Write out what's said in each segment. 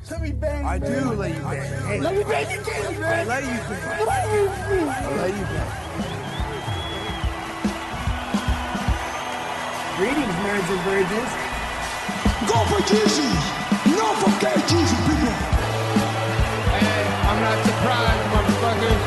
Let me bang. I do let you bang. Hey, let me bang you, James, man. I let you bang. I let you bang. Greetings, marrieds and virgins. Go for Jesus. No forget Jesus, people. Hey, I'm not surprised, motherfuckers.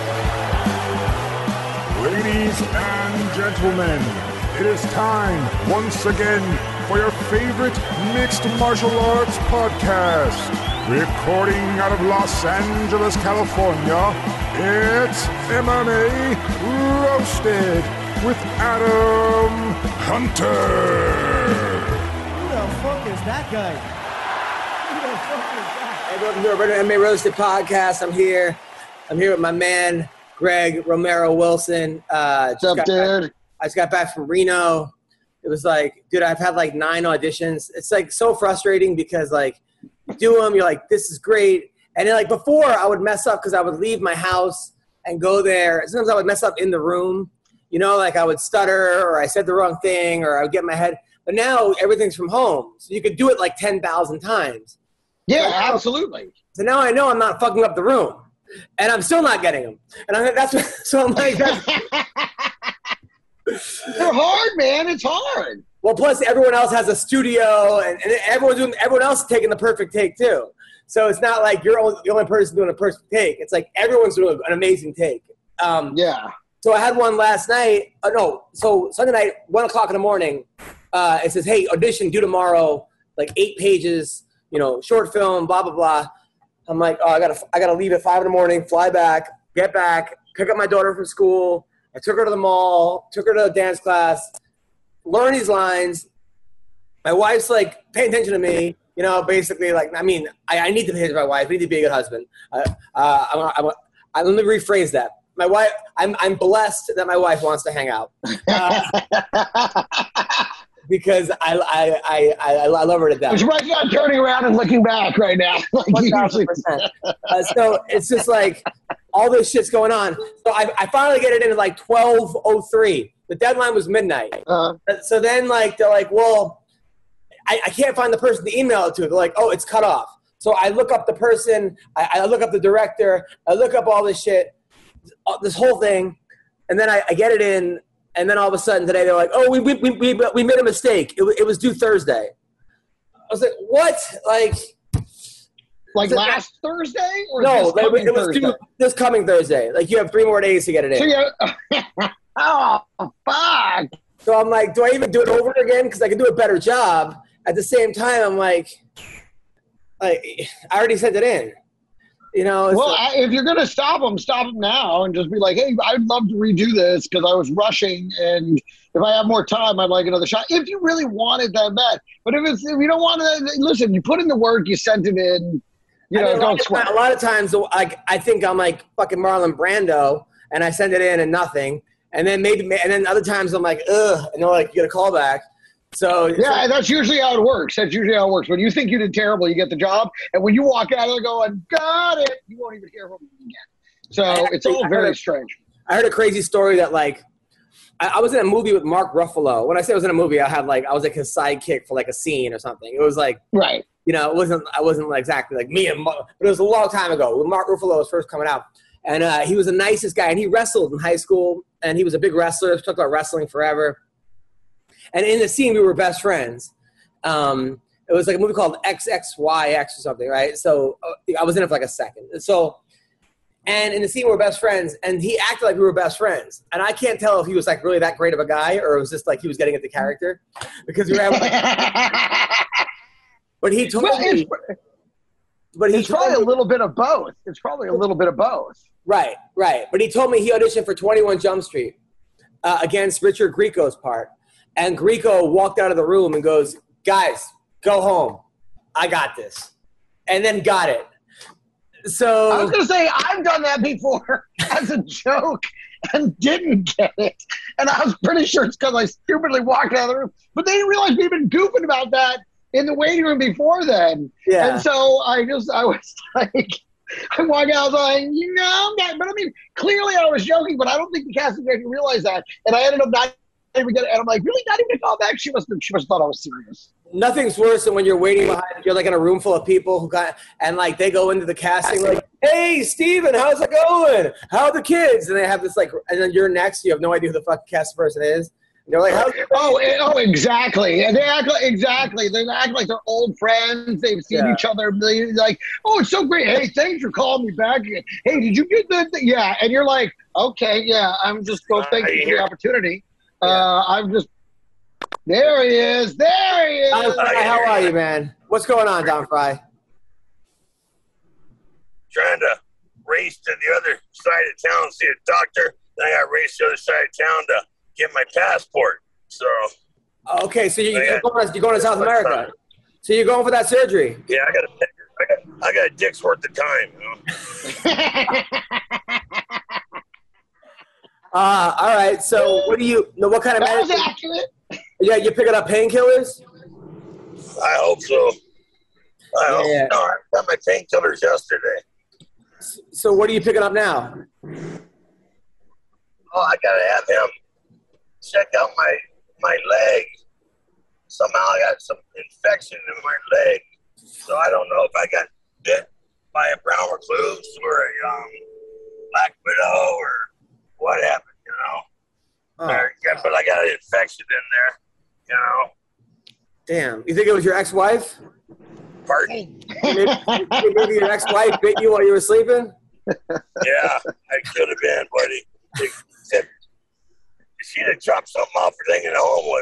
Ladies and gentlemen, it is time once again for your favorite mixed martial arts podcast. Recording out of Los Angeles, California, it's MMA Roasted with Adam Hunter. Who the fuck is that guy? Who the fuck is that? Hey, welcome to our MMA Roasted podcast. I'm here with my man, Greg Romero Wilson. What's up, dude? I just got back from Reno. It was like, dude, I've had like 9 auditions. It's like so frustrating because like you do them, you're like, this is great. And then like before I would mess up because I would leave my house and go there. Sometimes I would mess up in the room, you know, like I would stutter or I said the wrong thing or I would get in my head. But now everything's from home. So you could do it like 10,000 times. Yeah, absolutely. So now I know I'm not fucking up the room. And I'm still not getting them. And I think that's what, so I'm like, that's, they're hard, man. It's hard. well, plus everyone else has a studio and everyone else is taking the perfect take too. So it's not like you're the only person doing a perfect take. It's like everyone's doing an amazing take. Yeah. So I had one last night. So Sunday night, 1 o'clock in the morning, it says, hey, audition due tomorrow, like 8 pages, you know, short film, blah, blah, blah. I'm like, oh, I gotta leave at 5 in the morning, fly back, get back, pick up my daughter from school. I took her to the mall, took her to a dance class, learn these lines. My wife's like paying attention to me, you know, basically like, I mean, I need to pay attention to my wife. I need to be a good husband. Let me rephrase that. My wife, I'm blessed that my wife wants to hang out. Because I love her to death. It's right now turning around and looking back right now. Like 1,000%. So it's just like all this shit's going on. So I finally get it in at like 12:03. The deadline was midnight. So then like they're like, well, I can't find the person to email it to. They're like, oh, it's cut off. So I look up the person. I look up the director. I look up all this shit, this whole thing, and then I get it in. And then all of a sudden today they're like, oh, we made a mistake. It was due Thursday. I was like, what? Like last Thursday? Or no, it was Thursday? due this coming Thursday. Like you have 3 more days to get it in. So oh, fuck. So I'm like, do I even do it over again? Because I can do a better job. At the same time, I'm like I already sent it in. You know, well, if you're going to stop them now and just be like, hey, I'd love to redo this because I was rushing, and if I have more time, I'd like another shot. If you really want it that bad. But if you don't want to, listen, you put in the work, you sent it in, you know, don't sweat. A lot of times, like, I think I'm like fucking Marlon Brando, and I send it in and nothing. And then other times I'm like, ugh, and they're like, you get a call back. So yeah, that's usually how it works. When you think you did terrible, you get the job, and when you walk out of there going, got it, you won't even hear from them again. So it's all very strange. I heard a crazy story that like I was in a movie with Mark Ruffalo. When I say I was in a movie, I was like his sidekick for like a scene or something. It was like right, you know, I wasn't like exactly like me and Mark, but it was a long time ago when Mark Ruffalo was first coming out, and he was the nicest guy, and he wrestled in high school, and he was a big wrestler. Talked about wrestling forever. And in the scene, we were best friends. It was like a movie called XXYX or something, right? So I was in it for like a second. And in the scene, we were best friends, and he acted like we were best friends. And I can't tell if he was like really that great of a guy or it was just like he was getting into character because we were having like, but he told me. But it's probably a little bit of both. Right. But he told me he auditioned for 21 Jump Street against Richard Grieco's part. And Grieco walked out of the room and goes, guys, go home. I got this. And then got it. So I was going to say, I've done that before as a joke and didn't get it. And I was pretty sure it's because I stupidly walked out of the room. But they didn't realize we'd been goofing about that in the waiting room before then. Yeah. And so I was like, I walked out, I was like, you know, but I mean, clearly I was joking, but I don't think the casting director realized that. And I ended up not even getting, and I'm like, really not even a call back? She must have thought I was serious. Nothing's worse than when you're waiting behind, you're like in a room full of people who got, and like they go into the casting like, hey, Steven, how's it going? How are the kids? And they have this like, and then you're next, you have no idea who the fucking cast person is. And they're like, oh, exactly. And they act like, exactly. They act like they're old friends. They've seen each other. They're like, oh, it's so great. Hey, thanks for calling me back. Hey, did you get that? Yeah. And you're like, okay, yeah, I'm just going to thank you for the opportunity. I'm just, there he is. There he is. Don Fry, how are you, man? What's going on, Don Fry? Trying to race to the other side of town, see a doctor. Then I got raced to the other side of town to get my passport. So. Okay, so you're going to South America. So you're going for that surgery? Yeah, I got a dick's worth of time. You know? All right. So what kind of That was medicine? accurate. Yeah, you're picking up painkillers? I hope so. I got my painkillers yesterday. So what are you picking up now? Oh, I gotta have him check out my leg. Somehow I got some infection in my leg, so I don't know if I got bit by a brown recluse or a black widow or what happened. You know, but I got an infection in there. You know. Damn, you think it was your ex-wife? Pardon? Maybe your ex-wife bit you while you were sleeping? Yeah, I could have been, buddy. She'd have chopped something off for taking it home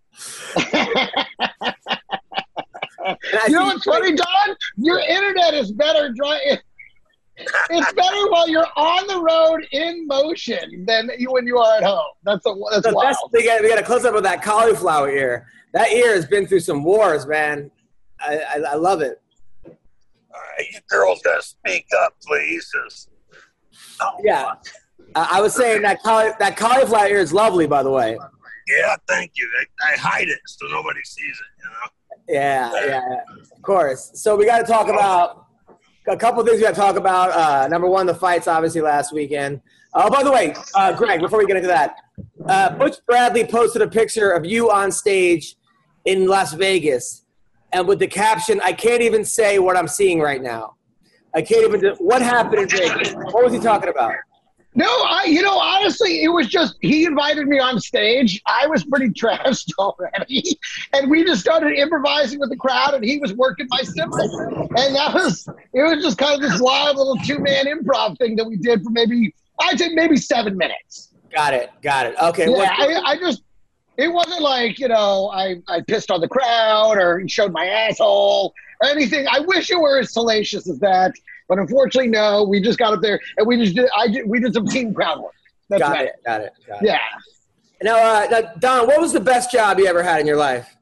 with her. You know what's funny, Don? Your internet is better. It's better while you're on the road in motion than when you are at home. That's wild. We got a close up of that cauliflower ear. That ear has been through some wars, man. I love it. All right, you girls gotta speak up, please. Yeah, I was saying that cauliflower ear is lovely, by the way. Yeah, thank you. I hide it so nobody sees it. You know. Yeah, of course. So we got to talk about a couple of things. We got to talk about. Number one, the fights, obviously, last weekend. Oh, by the way, Greg, before we get into that, Butch Bradley posted a picture of you on stage in Las Vegas, and with the caption, "I can't even say what I'm seeing right now. I can't even." What happened in Vegas? What was he talking about? No, honestly, it was just he invited me on stage. I was pretty trashed already, and we just started improvising with the crowd, and he was working my cymbal, and it was just kind of this wild little 2-man improv thing that we did for I'd say maybe 7 minutes. Got it. Okay. Yeah, it wasn't like, I pissed on the crowd or showed my asshole or anything. I wish it were as salacious as that. But unfortunately, no. We just got up there and we did some team crowd work. That's Got right. it. Yeah. Now, Don, what was the best job you ever had in your life?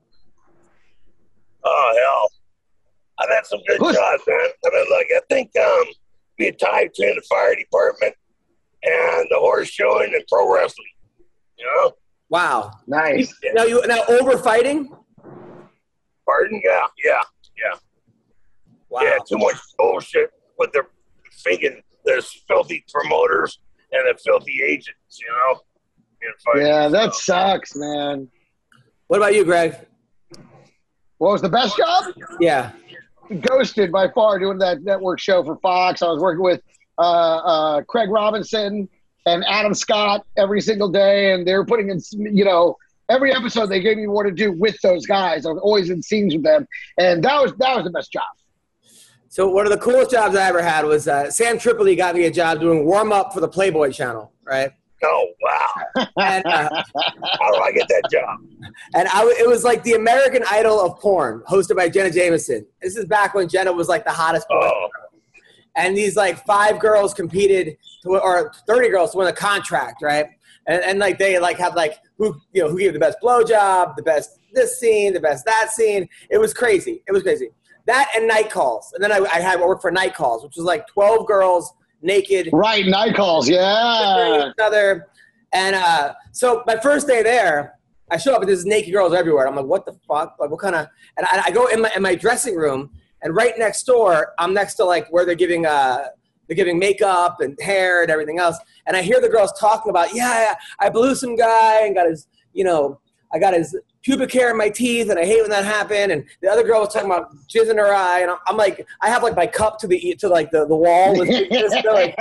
Oh hell, I've had some good jobs, man. I think being tied between the fire department and the horse showing and pro wrestling. You know. Wow. Nice. Now over fighting? Pardon? Yeah. Wow. Yeah, too much bullshit with their thinking there's filthy promoters and the filthy agents, Yeah, that sucks, man. What about you, Greg? What was the best job? Yeah. Ghosted by far, doing that network show for Fox. I was working with Craig Robinson and Adam Scott every single day, and they were putting in, every episode they gave me more to do with those guys. I was always in scenes with them, and that was the best job. So one of the coolest jobs I ever had was Sam Tripoli got me a job doing warm-up for the Playboy channel, right? Oh, wow. And, how do I get that job? And it was like the American Idol of porn, hosted by Jenna Jameson. This is back when Jenna was like the hottest boy. Oh. And these like 5 girls competed or 30 girls to win a contract, right? And like they like have like who gave the best blowjob, the best this scene, the best that scene. It was crazy. That and Night Calls. And then I had work for Night Calls, which was like 12 girls naked. Right, Night Calls, yeah. Each other. And so my first day there, I show up and there's naked girls everywhere. I'm like, what the fuck? Like, what kind of? And I go in my dressing room, and right next door, I'm next to like where they're giving makeup and hair and everything else. And I hear the girls talking about, I blew some guy and got his, I got his pubic hair in my teeth, and I hate when that happened. And the other girl was talking about jizz in her eye, and I'm like, I have like my cup to the wall with like,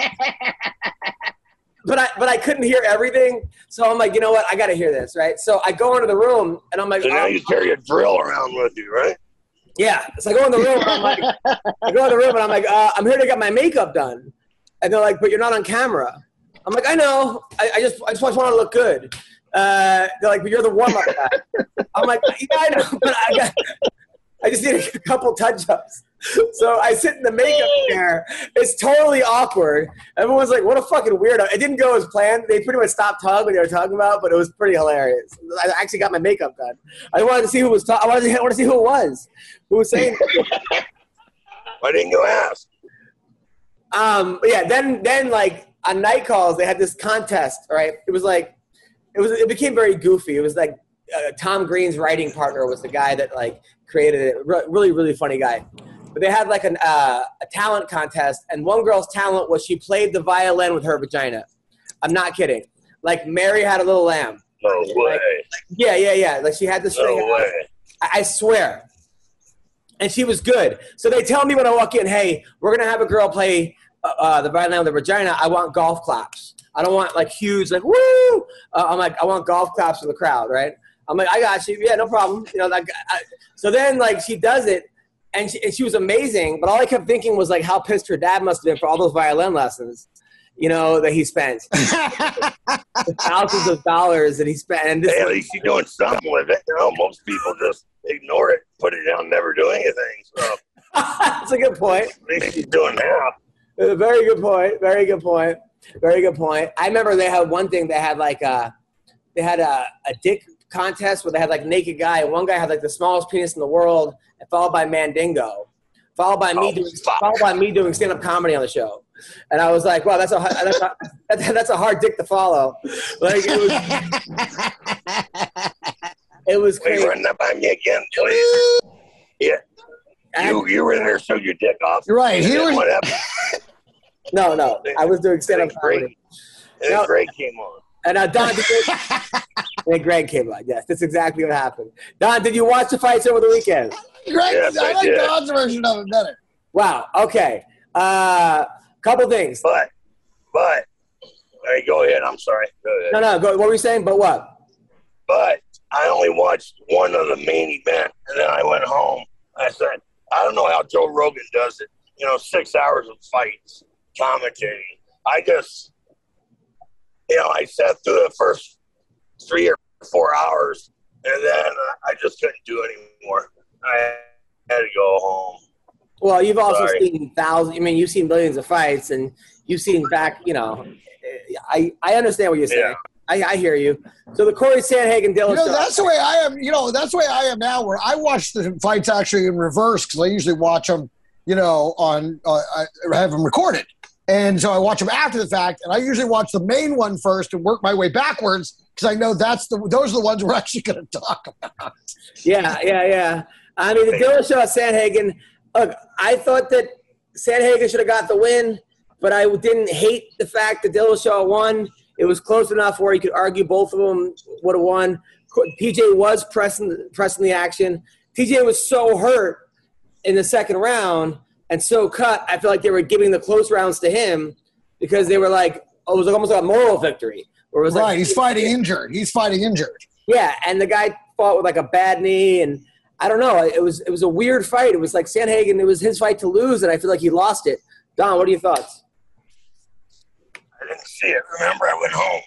but I couldn't hear everything, so I'm like, you know what, I got to hear this, right? So I go into the room, and I'm like, So now you carry a drill around with you, right? yeah. So I go in the room, and I'm like, I'm here to get my makeup done, and they're like, but you're not on camera. I'm like, I know, I just want to look good. They're like, but you're the warm-up guy. I'm like, yeah, I know, but I just need a couple touch-ups. So I sit in the makeup chair. It's totally awkward. Everyone's like, what a fucking weirdo. It didn't go as planned. They pretty much stopped talking what they were talking about, but it was pretty hilarious. I actually got my makeup done. I wanted to see who was I wanted to see who it was. Who was saying Why didn't you ask? Yeah, then like on night calls, they had this contest, right? It became very goofy. It was like Tom Green's writing partner was the guy that like created it. Really, really funny guy. But they had like a talent contest, and one girl's talent was she played the violin with her vagina. I'm not kidding. Like Mary Had a Little Lamb. No way. Yeah. Like she had the string. No way. I swear. And she was good. So they tell me when I walk in, hey, we're going to have a girl play the violin with her vagina. I want golf claps. I don't want like huge, like, woo! I'm like, I want golf claps for the crowd, right? I'm like, I got you. Yeah, no problem. You know, like, so then like she does it. And she was amazing, but all I kept thinking was like how pissed her dad must have been for all those violin lessons, you know, that he spent. Thousands of dollars that he spent. And Hey, at least you're doing something with it. You know, most people just ignore it, put it down, never do anything. So that's a good point. at least you're doing half. Very good point. Very good point. Very good point. I remember they had one thing. They had like a dick contest where they had like naked guy, and one guy had like the smallest penis in the world, and followed by Mandingo, followed by me doing stand-up comedy on the show. And I was like, wow, that's a hard dick to follow. Like it was Wait, crazy. run that by me again, please. Yeah. You were there, showed your dick off. Right. He And then was. what happened? No, I was doing stand-up comedy. And then Greg came on. And Don, and Greg came on. Yes, that's exactly what happened. Don, did you watch the fights over the weekend? Greg, Yes, I I like did. Don's version of it better. Wow. Okay. Couple things. But, all right, go ahead. I'm sorry. Go ahead. No. Go. What were you saying? But what? But I only watched one of the main event, and then I went home. I said, I don't know how Joe Rogan does it. You know, 6 hours of fights, commentating. I just, I sat through the first 3 or 4 hours, and then I just couldn't do it anymore. I had to go home. Well, you've also Sorry. seen thousands. I mean, you've seen millions of fights, and you've seen back. I understand what you're saying. Yeah. I hear you. So the Corey Sandhagen Dillashaw. That's the way I am. That's the way I am now. Where I watch the fights actually in reverse because I usually watch them. On I have them recorded, and so I watch them after the fact. And I usually watch the main one first and work my way backwards because I know those are the ones we're actually going to talk about. Yeah. I mean, the Dillashaw Sandhagen. Look, I thought that Sandhagen should have got the win, but I didn't hate the fact that Dillashaw won. It was close enough where you could argue both of them would have won. TJ was pressing the action. TJ was so hurt in the second round and so cut. I feel like they were giving the close rounds to him because they were like, it was almost like a moral victory. Where it was Right, like, he's fighting injured. Yeah, and the guy fought with like a bad knee, and I don't know. It was a weird fight. It was like Sandhagen. It was his fight to lose, and I feel like he lost it. Don, what are your thoughts? I didn't see it. Remember, I went home.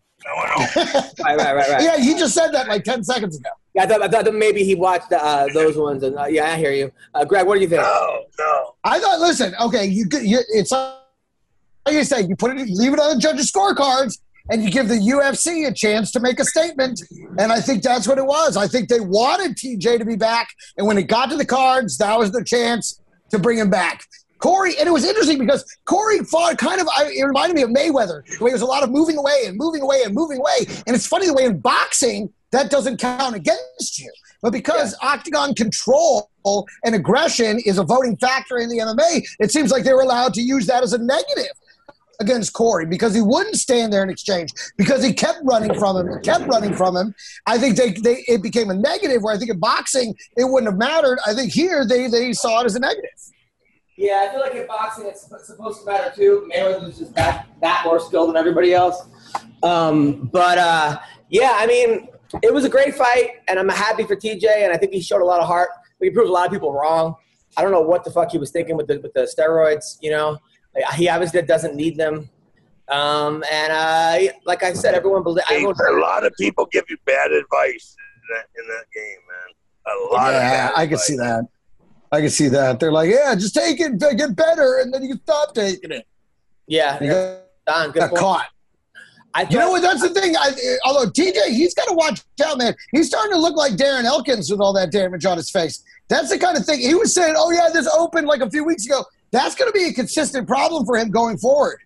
Right. Yeah, he just said that like 10 seconds ago. Yeah, I thought that maybe he watched those ones, and yeah, I hear you. Greg, what do you think? No. I thought, listen, okay, it's like you say, you leave it on the judges' scorecards, and you give the UFC a chance to make a statement, and I think that's what it was. I think they wanted TJ to be back, and when it got to the cards, that was the chance to bring him back. Corey, and it was interesting because Corey fought it reminded me of Mayweather. The way it was a lot of moving away. And it's funny the way in boxing, that doesn't count against you. But because octagon control and aggression is a voting factor in the MMA, it seems like they were allowed to use that as a negative. against Corey because he wouldn't stand there and exchange, because he kept running from him. I think it became a negative, where I think in boxing it wouldn't have mattered. I think here they saw it as a negative. Yeah, I feel like in boxing it's supposed to matter too. Mayweather's just that more skilled than everybody else. Yeah, I mean, it was a great fight, and I'm happy for TJ, and I think he showed a lot of heart. He proved a lot of people wrong. I don't know what the fuck he was thinking with the steroids, you know. He obviously doesn't need them. Like I said, everyone believes. A lot of people give you bad advice in that game, man. A lot of bad I can see that. I can see that. They're like, yeah, just take it, get better, and then you can stop taking it. Yeah, Don, good point. Caught. You know what? That's the thing. Although TJ, he's got to watch out, man. He's starting to look like Darren Elkins with all that damage on his face. That's the kind of thing. He was saying, oh, yeah, this opened like a few weeks ago. That's going to be a consistent problem for him going forward.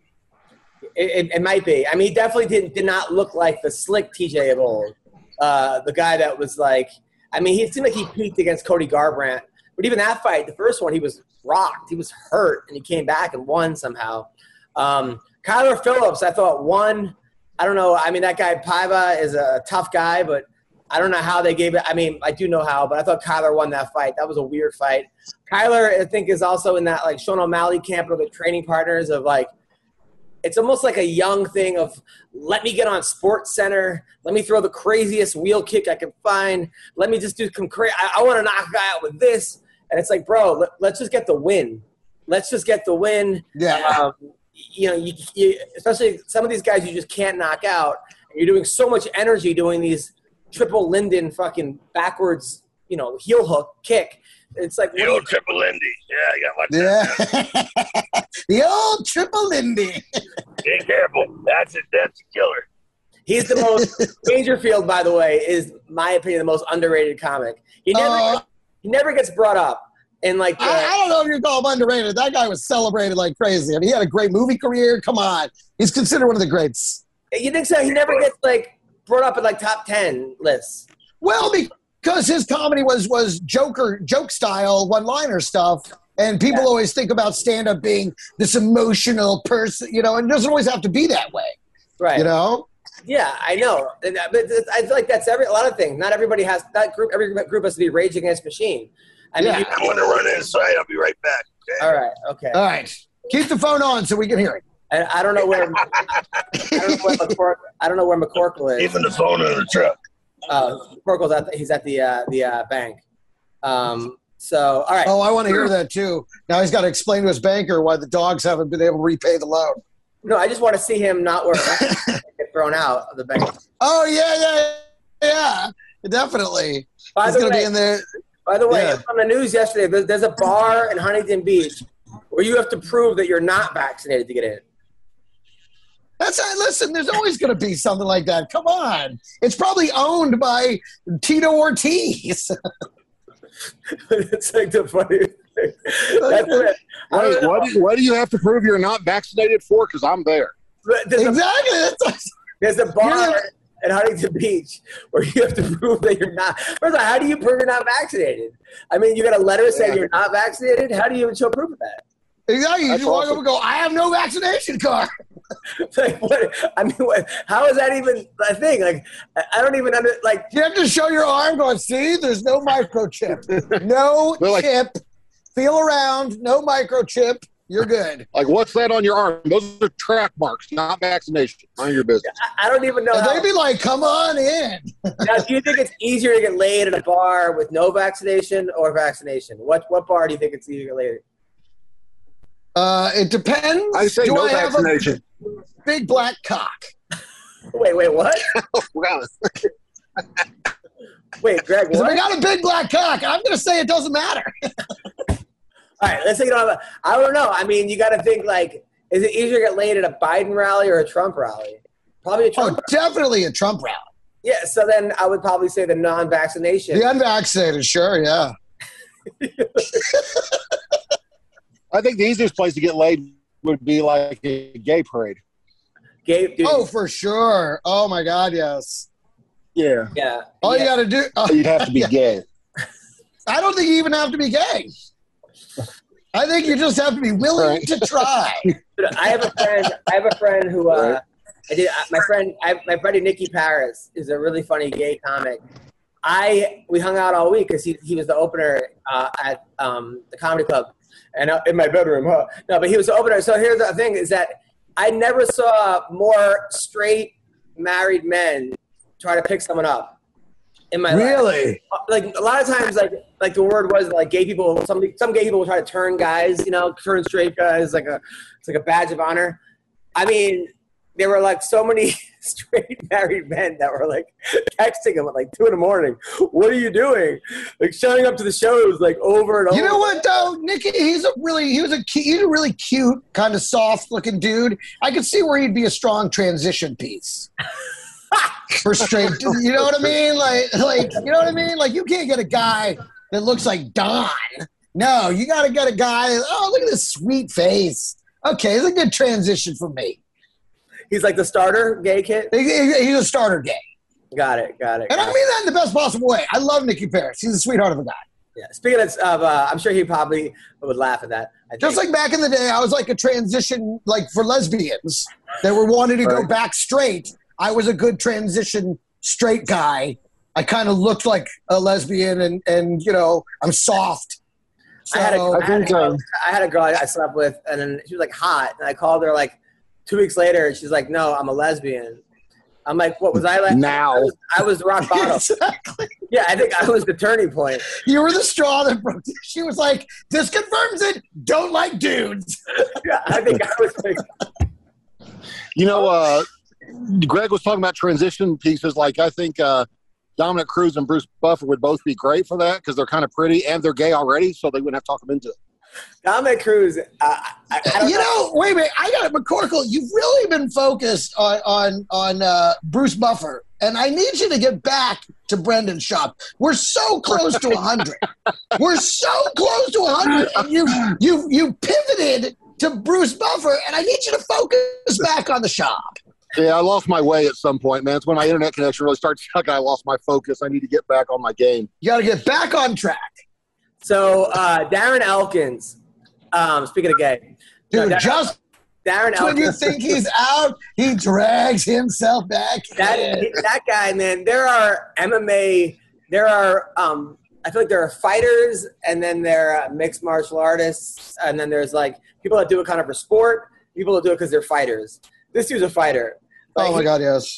It might be. I mean, he definitely did not look like the slick TJ of old. The guy that was like – I mean, he seemed like he peaked against Cody Garbrandt. But even that fight, the first one, he was rocked. He was hurt, and he came back and won somehow. Kyler Phillips, I thought, won. I don't know. I mean, that guy Paiva is a tough guy, but I don't know how they gave it. I mean, I do know how, but I thought Kyler won that fight. That was a weird fight. Kyler, I think, is also in that, like, Sean O'Malley camp of the training partners of, like, it's almost like a young thing of let me get on Sports Center. Let me throw the craziest wheel kick I can find. Let me just do some crazy. I want to knock a guy out with this. And it's like, bro, let's just get the win. Let's just get the win. Yeah. You know, you especially some of these guys you just can't knock out. And you're doing so much energy doing these triple Linden fucking backwards, you know, heel hook kick. It's like the old triple Lindy. Yeah, I got my that. The old triple Lindy. Be careful. That's a killer. He's the most Dangerfield, by the way, is my opinion the most underrated comic. He never gets brought up. And like I don't know if you call him underrated. That guy was celebrated like crazy. I mean, he had a great movie career. Come on. He's considered one of the greats. You think so? He never gets like brought up in like top 10 lists. Well, because his comedy was joke style, one-liner stuff. And people always think about stand-up being this emotional person, you know, and it doesn't always have to be that way. Right. You know? Yeah, I know. But I feel like that's a lot of things. Not everybody has that group. Every group has to be Rage Against Machine. I mean, I'm going to run inside. I'll be right back. Okay? All right. Okay. All right. Keep the phone on so we can hear it. I don't know where McCorkle is. Even the phone in the truck. McCorkle's he's at the bank. So, all right. Oh, I want to hear that too. Now he's got to explain to his banker why the dogs haven't been able to repay the loan. No, I just want to see him not wear get thrown out of the bank. Oh yeah, definitely. He's going to be in there. By the way, on the news yesterday, there's a bar in Huntington Beach where you have to prove that you're not vaccinated to get in. Listen, there's always going to be something like that. Come on. It's probably owned by Tito Ortiz. It's like the funniest thing. That's it. Wait, what do you have to prove you're not vaccinated for? Because I'm there. Exactly. There's a bar at Huntington Beach where you have to prove that you're not. First of all, how do you prove you're not vaccinated? I mean, you got a letter saying you're not vaccinated? How do you even show proof of that? Exactly. You walk up and go, I have no vaccination card. Like, what? I mean, how is that even a thing? Like, I don't even like. You have to show your arm going, see, there's no microchip. No chip. Feel around. No microchip. You're good. Like, what's that on your arm? Those are track marks, not vaccination. Mind your business. I don't even know. They'd be like, come on in. Now, do you think it's easier to get laid at a bar with no vaccination or vaccination? What bar do you think it's easier to get laid at? It depends. I say no vaccination. Big black cock. Wait, what? Wait, Greg, what? If I got a big black cock, I'm going to say it doesn't matter. All right, let's say you don't have I don't know. I mean, you got to think, like, is it easier to get laid at a Biden rally or a Trump rally? Probably a Trump rally. Definitely a Trump rally. Yeah, so then I would probably say the non-vaccination. The unvaccinated, sure, yeah. I think the easiest place to get laid would be like a gay parade. Gay, dude. Oh, for sure. Oh, my God, yes. Yeah. Yeah. All you got to do. You'd have to be gay. I don't think you even have to be gay. I think you just have to be willing to try. I have a friend who my buddy Nicky Paris is a really funny gay comic. We hung out all week because he was the opener at the comedy club, and in my bedroom. Huh? No, but he was the opener. So here's the thing: is that I never saw more straight married men try to pick someone up in my life. Really? Like a lot of times, like the word was like gay people. Some gay people will try to turn guys, turn straight guys it's like a badge of honor. I mean, there were like so many straight married men that were like texting him at like 2 a.m. What are you doing? Like showing up to the shows like over and over. You know what though, Nicky? He's a really cute, kind of soft looking dude. I could see where he'd be a strong transition piece. For straight, you know what I mean? Like, you know what I mean? Like, you can't get a guy that looks like Don. No, you got to get a guy. Oh, look at this sweet face. Okay, it's a good transition for me. He's like the starter gay kid? He's a starter gay. Got it. And I mean that in the best possible way. I love Nicky Paris. He's a sweetheart of a guy. Yeah. Speaking of I'm sure he probably would laugh at that. Just like back in the day, I was like a transition, like for lesbians that were wanting to go back straight. I was a good transition straight guy. I kind of looked like a lesbian, and I'm soft. So, I had a girl I slept with, and then she was like hot, and I called her like 2 weeks later, and she's like, "No, I'm a lesbian." I'm like, "What was I like?" Now I was rock bottom. Exactly. Yeah, I think I was the turning point. You were the straw that broke. She was like, "This confirms it. Don't like dudes." Yeah, I think I was like. Greg was talking about transition pieces. Like, I think Dominic Cruz and Bruce Buffer would both be great for that because they're kind of pretty and they're gay already, so they wouldn't have to talk them into it. Dominic Cruz, I don't know. Wait a minute. I got it. McCorkle, you've really been focused on Bruce Buffer, and I need you to get back to Brendan Schaub. We're so close to 100. We're so close to 100, and you pivoted to Bruce Buffer, and I need you to focus back on the Schaub. Yeah, I lost my way at some point, man. It's when my internet connection really started sucking. I lost my focus. I need to get back on my game. You got to get back on track. So Darren Elkins, speaking of gay. Dude, Darren when you Elkins. think he's out, he drags himself back. That guy, man, there are MMA, I feel like there are fighters, and then there are mixed martial artists, and then there's like people that do it kind of for sport, people that do it because they're fighters. This dude's a fighter. Oh my God, yes.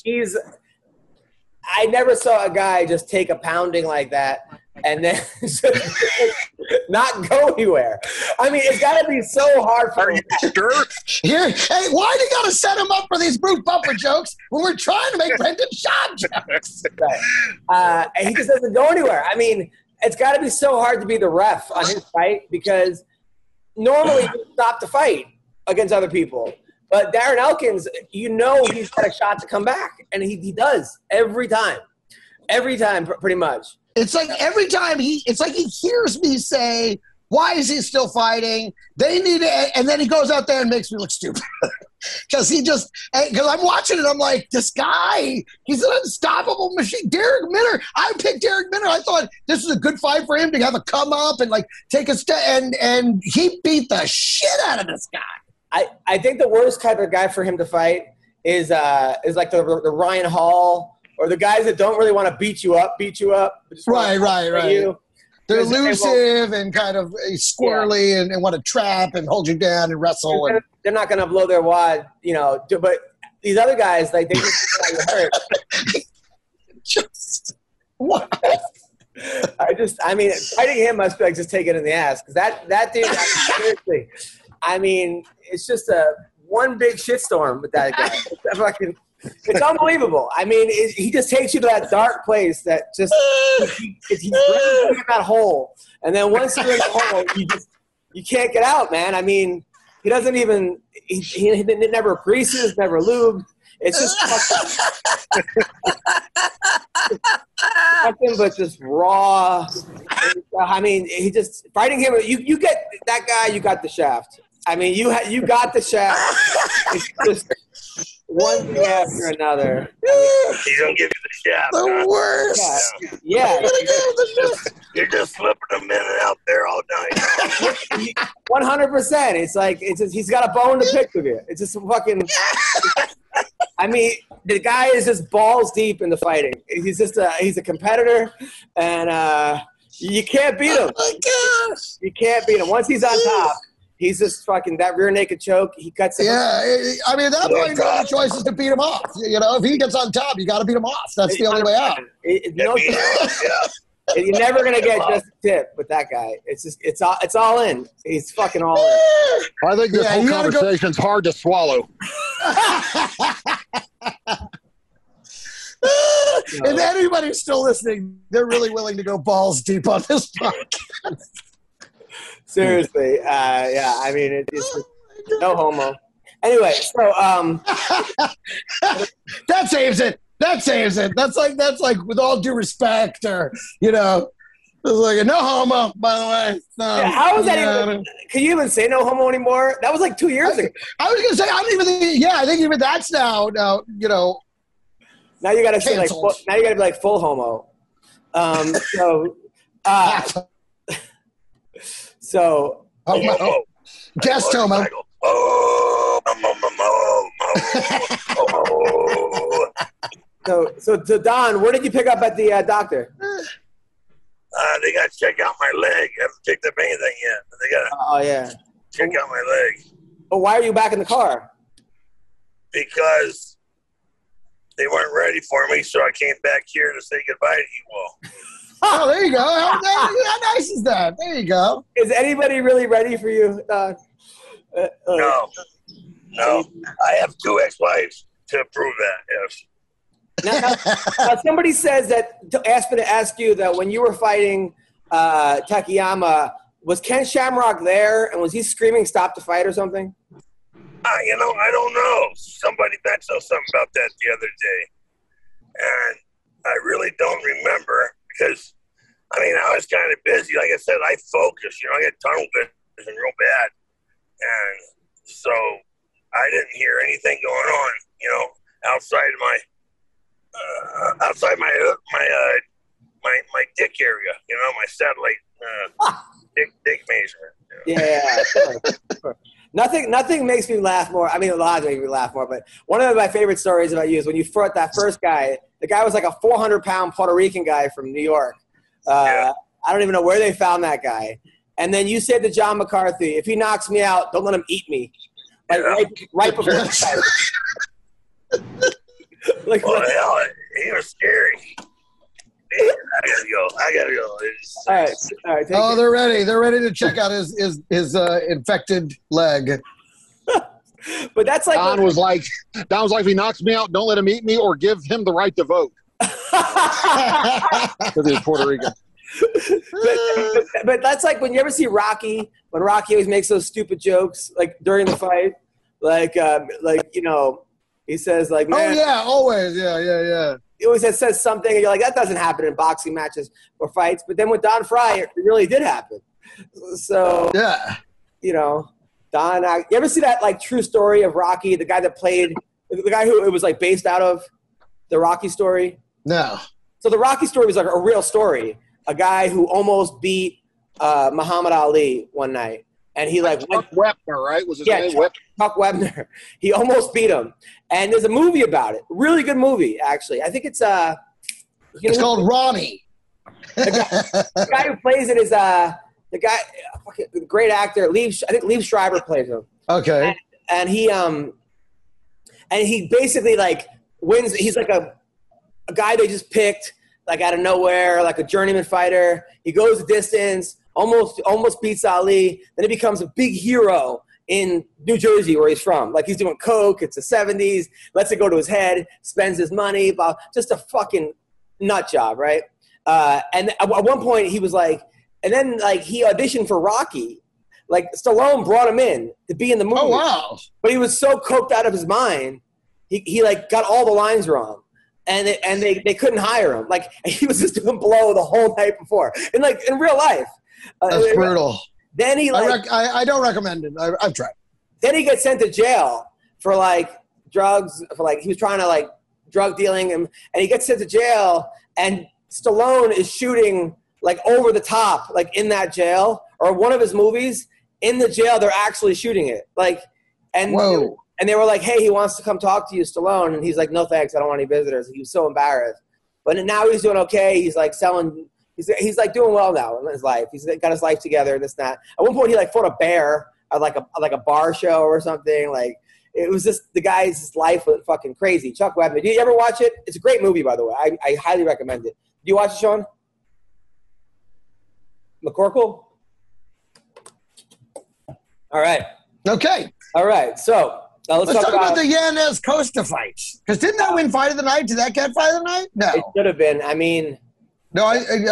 I never saw a guy just take a pounding like that and then just not go anywhere. I mean, it's got to be so hard for him. Hey, why do you got to set him up for these Bruce Buffer jokes when we're trying to make Brendan Schaub jokes? Right. And he just doesn't go anywhere. I mean, it's got to be so hard to be the ref on his fight because normally you stop the fight against other people. But Darren Elkins, he's got a shot to come back, and he does every time, pretty much. It's like every time it's like he hears me say, "Why is he still fighting? They need it," and then he goes out there and makes me look stupid because I'm watching it. I'm like, this guy, he's an unstoppable machine. Derek Minner, I picked Derek Minner. I thought this was a good fight for him to have a come up and like take a step, and he beat the shit out of this guy. I think the worst type of guy for him to fight is like the Ryan Hall or the guys that don't really want to beat you up. Right. You. They're elusive and kind of squirrely and want to trap and hold you down and wrestle. They're not going to blow their wad, but these other guys, like, they just get you hurt. What? Fighting him must be like just take it in the ass. Because that dude, seriously, I mean, it's just one big shitstorm with that guy. It's unbelievable. I mean, he just takes you to that dark place that just he's in that hole, and then once you're in the hole, you can't get out, man. I mean, he doesn't even he never greases, never lubed. It's just nothing but just raw. I mean, he just fighting him. You get that guy. You got the shaft. I mean, you got the shaft. It's just one thing after another. He's gonna give you the shaft. The worst. Yeah. You're just slipping them in and out there all night. 100%. It's like he's got a bone to pick with you. It's just fucking. I mean, the guy is just balls deep in the fighting. He's a competitor, and you can't beat him. Oh my gosh. You can't beat him. Once he's on top, he's just fucking that rear naked choke. He cuts him. Yeah, I mean, at that point, the only choice is to beat him off. You know, if he gets on top, you got to beat him off. That's the only way out. You're never gonna get just a tip with that guy. It's all in. He's fucking all in. I think this whole conversation's hard to swallow. If anybody's still listening, they're really willing to go balls deep on this podcast. Seriously, yeah. I mean, it's no homo. Anyway, so that saves it. That saves it. That's like with all due respect, or you know, it's like no homo. By the way, no, yeah, how is that even? Can you even say no homo anymore? That was like 2 years ago. I was gonna say I don't even think. Yeah, I think even that's now. You know. Now you gotta say now you gotta be like full homo. So guest homo. So Don, where did you pick up at the doctor? They got to check out my leg. I haven't picked up anything yet. But they got to check out my leg. But why are you back in the car? Because they weren't ready for me, so I came back here to say goodbye to you all. Oh, there you go. How nice is that? There you go. Is anybody really ready for you, Don? No. I have 2 ex-wives to prove that, yes. Now, somebody says that ask you that when you were fighting Takayama, was Ken Shamrock there, and was he screaming "Stop the fight" or something? I don't know. Somebody mentioned something about that the other day, and I really don't remember because, I was kind of busy. Like I said, I focused. I get tunnel vision real bad, and so I didn't hear anything going on. Outside my dick area. My satellite dick measurement. Yeah. Nothing makes me laugh more. A lot make me laugh more, but one of my favorite stories about you is when you fought that first guy. The guy was like a 400-pound Puerto Rican guy from New York. I don't even know where they found that guy. And then you said to John McCarthy, if he knocks me out, don't let him eat me. Right before the fight. Hell, he was scary. I gotta go. All right. Oh, they're ready. They're ready to check out his infected leg. But that's like Don was like, if he knocks me out, don't let him eat me, or give him the right to vote. Because he's Puerto Rican. But that's like when you ever see Rocky, when Rocky always makes those stupid jokes like during the fight, he says like, man, oh yeah, always, yeah. He always says something, and you're like, that doesn't happen in boxing matches or fights. But then with Don Fry, it really did happen. So yeah, Don. You ever see that like true story of Rocky, the guy that played, the guy who it was like based out of, the Rocky story? No. So the Rocky story was like a real story. A guy who almost beat Muhammad Ali one night. And he like Chuck Wepner, right? Was his name? Chuck Wepner. He almost beat him. And there's a movie about it. Really good movie, actually. I think it's it's called Ronnie. The guy who plays it is the great actor. I think Liev Schreiber plays him. Okay. And he basically like wins. He's like a guy they just picked like out of nowhere, like a journeyman fighter. He goes the distance. Almost beats Ali. Then he becomes a big hero in New Jersey, where he's from. Like he's doing coke. It's the 70s. Lets it go to his head. Spends his money. Just a fucking nut job, right? And at one point he was like, and then like he auditioned for Rocky. Like Stallone brought him in to be in the movie. Oh wow! But he was so coked out of his mind, he like got all the lines wrong. And they couldn't hire him. Like he was just doing blow the whole night before. And like in real life. That's brutal. Then he I don't recommend it. I've tried. Then he gets sent to jail for like drugs for he was trying to drug dealing, and he gets sent to jail, and Stallone is shooting over the top, in that jail, or one of his movies in the jail. They're actually shooting it, Whoa. And they were like, "Hey, he wants to come talk to you, Stallone," and he's like, "No thanks, I don't want any visitors." He was so embarrassed, but now he's doing okay. He's selling. He's doing well now in his life. He's got his life together and this and that. At one point, he fought a bear at a bar show or something. It was just the guy's life was fucking crazy. Chuck Webber. Did you ever watch it? It's a great movie, by the way. I highly recommend it. Do you watch it, Sean? McCorkle? All right. Okay. All right. So let's talk about the Yanez Costa fights. Because didn't that win Fight of the Night? Did that get Fight of the Night? No. It should have been. I mean. No,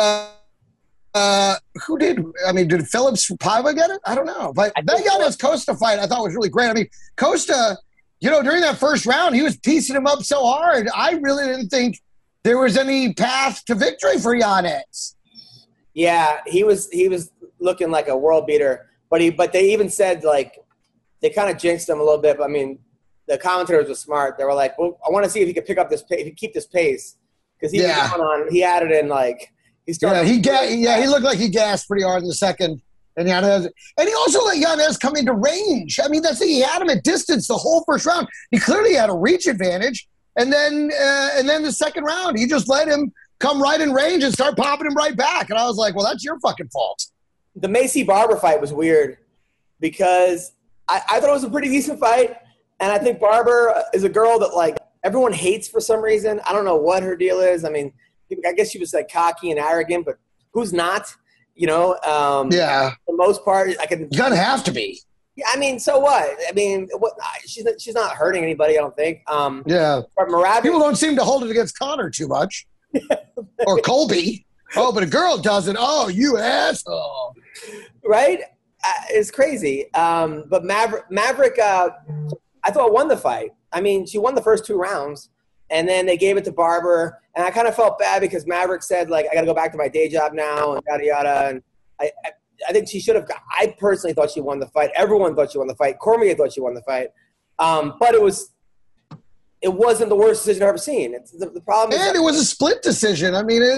who did? I mean, did Phillips Paiva get it? I don't know. But that Yanez Costa fight I thought was really great. I mean, Costa, during that first round, he was piecing him up so hard. I really didn't think there was any path to victory for Yanez. Yeah, he was looking like a world beater. But they even said, they kind of jinxed him a little bit. But, I mean, the commentators were smart. They were like, well, I want to see if he could pick up this pace, if he keep this pace. Because he was going on, he had it in he started. He looked like he gassed pretty hard in the second. And he also let Yanez come into range. I mean, he had him at distance the whole first round. He clearly had a reach advantage. And then the second round, he just let him come right in range and start popping him right back. And I was like, well, that's your fucking fault. The Macy Barber fight was weird because I thought it was a pretty decent fight. And I think Barber is a girl that everyone hates for some reason. I don't know what her deal is. I mean, I guess she was cocky and arrogant, but who's not? For the most part, you gotta have to be. Yeah, I mean, so what? I mean, she's not hurting anybody, I don't think. But Merab, people don't seem to hold it against Connor too much, or Colby. Oh, but a girl does it. Oh, you asshole! Right? It's crazy. But Maverick, I thought won the fight. I mean, she won the first 2 rounds, and then they gave it to Barber. And I kind of felt bad because Maverick said, I got to go back to my day job now and yada, yada. And I think she should have – I personally thought she won the fight. Everyone thought she won the fight. Cormier thought she won the fight. But it wasn't the worst decision I've ever seen. The problem is – And it was a split decision. I mean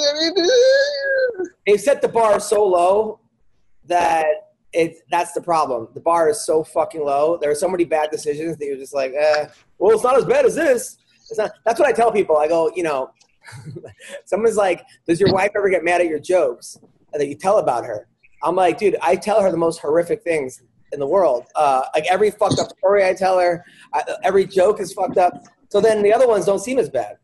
they set the bar so low that that's the problem. The bar is so fucking low. There are so many bad decisions that you're just well, it's not as bad as this. It's not. That's what I tell people. I go, someone's like, does your wife ever get mad at your jokes that you tell about her? I'm like, dude, I tell her the most horrific things in the world. Every fucked up story I tell her, every joke is fucked up. So then the other ones don't seem as bad.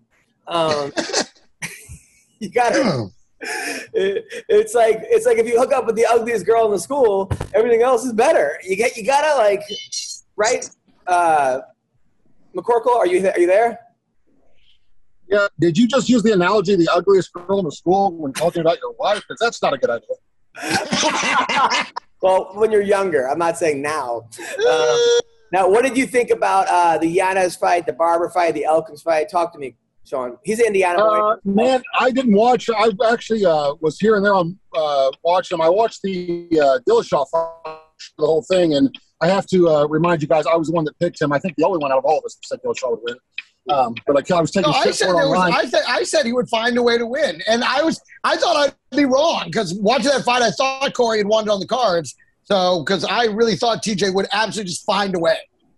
You gotta. It's like if you hook up with the ugliest girl in the school, everything else is better. You gotta right? McCorkle, are you there? Yeah. Did you just use the analogy of the ugliest girl in the school when talking about your wife? Because that's not a good idea. Well, when you're younger. I'm not saying now. Now, what did you think about the Yanez fight, the Barber fight, the Elkins fight? Talk to me, Sean. He's an Indiana boy. Man, I didn't watch. I actually was here and there on watching them. I watched the Dillashaw fight, the whole thing, and I have to remind you guys, I was the one that picked him. I think the only one out of all of us that said Dillashaw would win. But I was taking shit for it online. I said he would find a way to win, and I thought I'd be wrong because watching that fight, I thought Corey had won it on the cards. So because I really thought TJ would absolutely just find a way.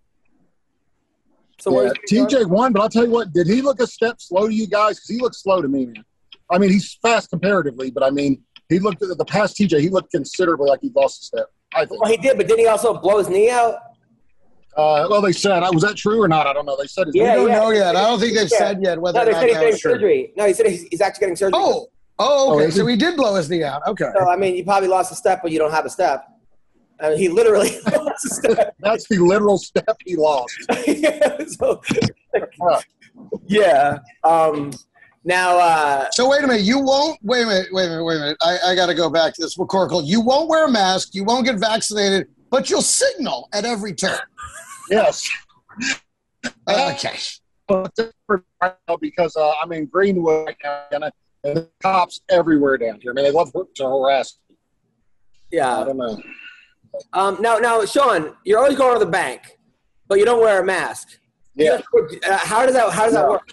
So TJ won, but I'll tell you what, did he look a step slow to you guys? Because he looked slow to me, man. I mean, he's fast comparatively, but I mean, he looked at the past TJ. He looked considerably like he lost a step. I think. Well, he did, but didn't he also blow his knee out? Well, they said. Was that true or not? I don't know. They said. We don't know yet. I don't think they've said yet whether or not he's getting surgery. No, he said he's actually getting surgery. Okay. So he did blow his knee out. Okay. So, I mean, you probably lost a step, but you don't have a step. I mean, he literally lost a step. That's the literal step he lost. Yeah. Now. So wait a minute. You won't. Wait a minute. I got to go back to this. McCorkle, you won't wear a mask. You won't get vaccinated, but you'll signal at every turn. Yes. Okay. Because I'm in Greenwood and the cops everywhere down here. I mean, they love to harass. Yeah. I don't know. Now, Sean, you're always going to the bank, but you don't wear a mask. Yeah. How does that work?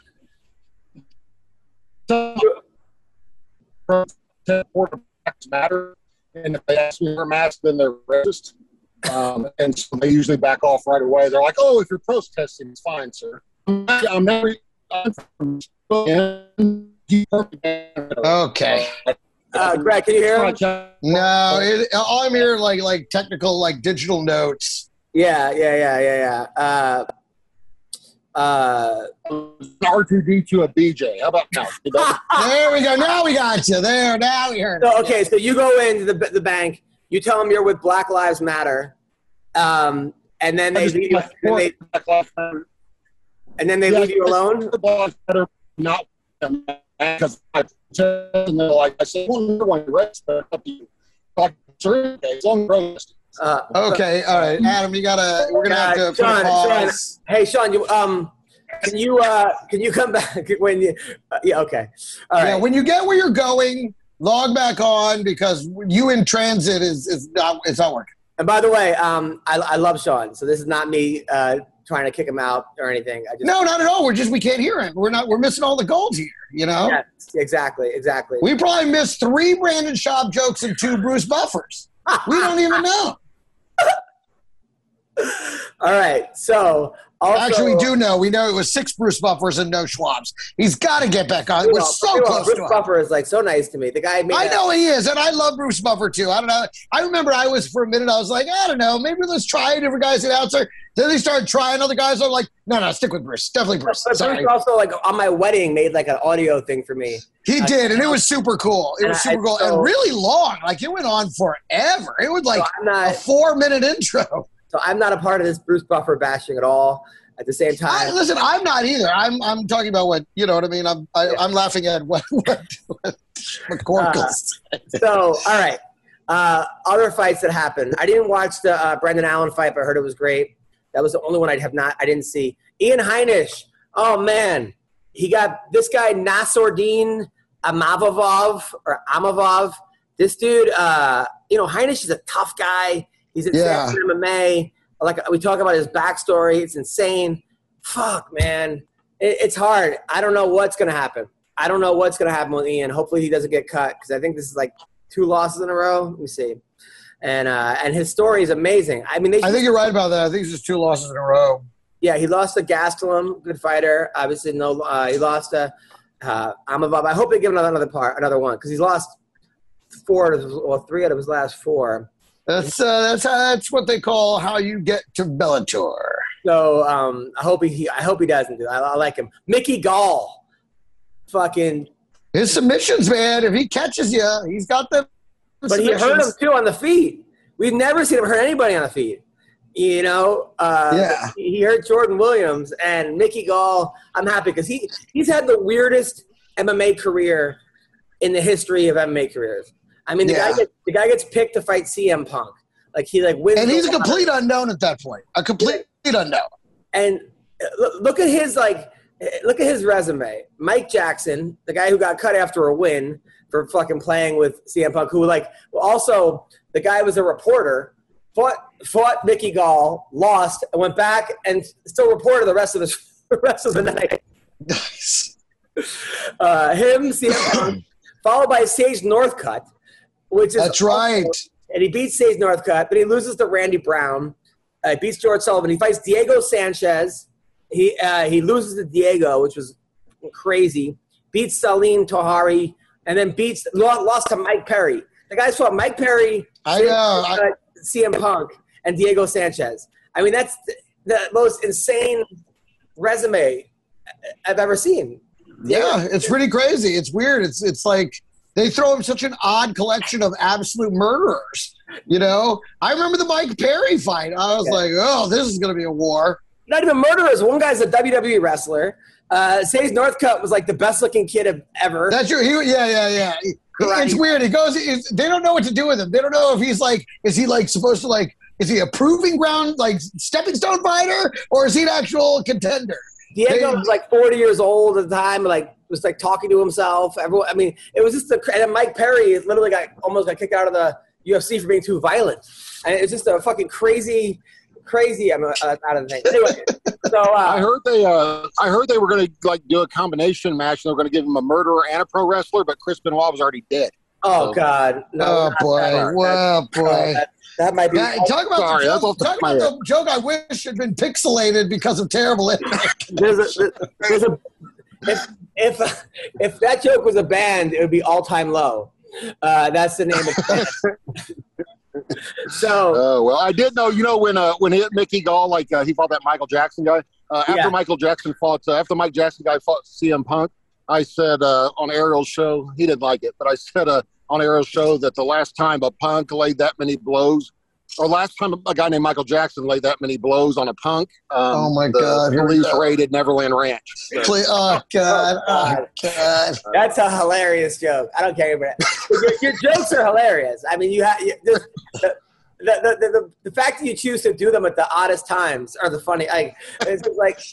Quarterbacks matter, and if they ask me for a mask, then they're racist. And so they usually back off right away. They're like, "Oh, if you're protesting, it's fine, sir." I'm never. Okay. Greg, can you hear him? No, all I'm hearing like technical, like digital notes. Yeah. R2D2 a BJ. How about now? There we go. Now we got you. There. Now we heard. So, okay, so you go into the bank. You tell them you're with Black Lives Matter, and then they leave you. And then they leave you alone. Not because and they're like, I said, well, no one rest, but up to you. As long as okay, all right, Adam, we're gonna have to Sean, put a pause. Hey, Sean, can you come back when you? Yeah, okay, all right. Yeah, when you get where you're going, log back on because you in transit is not working. And by the way, I love Sean, so this is not me trying to kick him out or anything. No, not at all. We can't hear him. We're missing all the gold here. You know? Yes, exactly. We probably missed 3 Brandon Schaub jokes and 2 Bruce Buffers. We don't even know. All right, so also, actually, we do know. We know it was 6 Bruce Buffers and no Schwabs. He's got to get back on. We're so close to him. Bruce Buffer is like so nice to me. The guy. I know he is, and I love Bruce Buffer too. I don't know. I remember for a minute I was like, I don't know, maybe let's try a different guy's announcer. Then they started trying other guys. I'm like, no, stick with Bruce. Definitely Bruce. But Bruce also, like on my wedding, made like an audio thing for me. He did, and it was super cool. It was super cool and really long. Like it went on forever. It was like a 4-minute intro. So I'm not a part of this Bruce Buffer bashing at all. At the same time, listen, I'm not either. I'm talking about what you know what I mean. I'm laughing at what Corkles. So all right, other fights that happened. I didn't watch the Brendan Allen fight, but I heard it was great. That was the only one I didn't see. Ian Heinisch. Oh man, he got this guy Nassourdine Amavov. This dude, Heinisch is a tough guy. He's in MMA. Like we talk about his backstory. It's insane. Fuck, man. It's hard. I don't know what's going to happen. I don't know what's going to happen with Ian. Hopefully he doesn't get cut because I think this is like 2 losses in a row. Let me see. And his story is amazing. I mean, I think you're right about that. I think it's just 2 losses in a row. Yeah, he lost to Gastelum, good fighter. Obviously, no. He lost to Amavov. I hope they give him another one because he's lost 3 out of his last 4. That's what they call how you get to Bellator. So I hope he doesn't do it. I like him. Mickey Gall, fucking his submissions, man. If he catches you, he's got them. But he hurt him too on the feet. We've never seen him hurt anybody on the feet. You know, he hurt Jordan Williams and Mickey Gall. I'm happy because he's had the weirdest MMA career in the history of MMA careers. I mean, the guy gets picked to fight CM Punk. Like he wins, and he's a complete unknown at that point. A complete unknown. And look at his resume. Mike Jackson, the guy who got cut after a win for fucking playing with CM Punk, who also the guy was a reporter, fought Mickey Gall, lost, and went back and still reported the rest of the night. Nice. CM Punk, followed by Sage Northcutt. That's right. And he beats Sage Northcutt, but he loses to Randy Brown. He beats George Sullivan. He fights Diego Sanchez. He loses to Diego, which was crazy. Beats Salim Tohari, and then lost to Mike Perry. The guys fought Mike Perry, CM Punk, and Diego Sanchez. I mean, that's the most insane resume I've ever seen. Yeah, it's pretty crazy. It's weird. It's like they throw him such an odd collection of absolute murderers. You know, I remember the Mike Perry fight. I was like, oh, this is going to be a war. Not even murderers. One guy's a WWE wrestler. Sage Northcutt was like the best looking kid ever. That's true. Yeah. It's weird. He goes. They don't know what to do with him. They don't know if he's like. Is he like supposed to like? Is he a proving ground like stepping stone fighter, or is he an actual contender? Diego was like 40 years old at the time. Was talking to himself. Everyone. I mean, it was just and then Mike Perry almost got kicked out of the UFC for being too violent. And it's just a fucking crazy crazy. I'm out of the thing. Anyway, so I heard they were going to like do a combination match. And they were going to give him a murderer and a pro wrestler, but Chris Benoit was already dead. Oh God! No, Oh boy! Well, boy! That might be. Yeah, talk about Sorry, that's off talk about the joke. I wish had been pixelated because of terrible editing. There's a if that joke was a band, it would be All Time Low. That's the name of the band. So. Well, I did know. You know when he hit Mickey Gall, like he fought that Michael Jackson guy. After Mike Jackson fought CM Punk, I said on Ariel's show, he didn't like it, but I said on Ariel's show that the last time a Punk laid that many blows, or last time a guy named Michael Jackson laid that many blows on a Punk, oh my God! Police raided Neverland Ranch. So. Oh God! Oh God! That's a hilarious joke. I don't care about it. Your jokes are hilarious. I mean, the fact that you choose to do them at the oddest times are the funny. It's just like.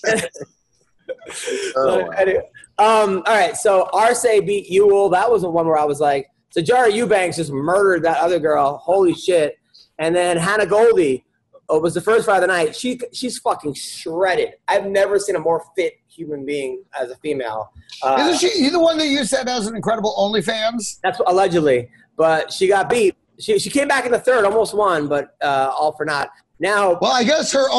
Anyway. All right, so Arce beat Ewell. That was the one where I was like, so Jara Eubanks just murdered that other girl. Holy shit. And then Hannah Goldie was the first fight of the night. She's fucking shredded. I've never seen a more fit human being as a female. Isn't she the one that you said has an incredible OnlyFans? That's allegedly. But she got beat. She came back in the third, almost won, but all for naught. Now, well, I guess her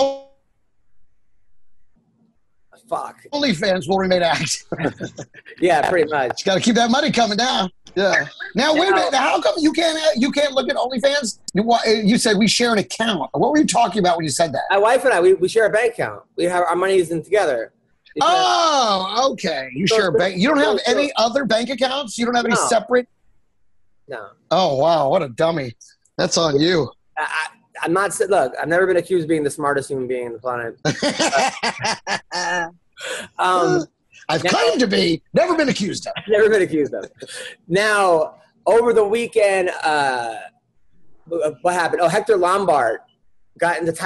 OnlyFans will remain active. Yeah, pretty much. Got to keep that money coming down. Yeah. Now wait a minute. How come you can't look at OnlyFans? You said we share an account. What were you talking about when you said that? My wife and I, we share a bank account. We have our money is in together. Oh, okay. You share a bank. You don't have any other bank accounts? You don't have any separate? No. Oh wow, what a dummy. That's on you. I'm not. Look, I've never been accused of being the smartest human being on the planet. I've claimed to be. Never been accused of. Never been accused of. Now, over the weekend, what happened? Oh, Hector Lombard got into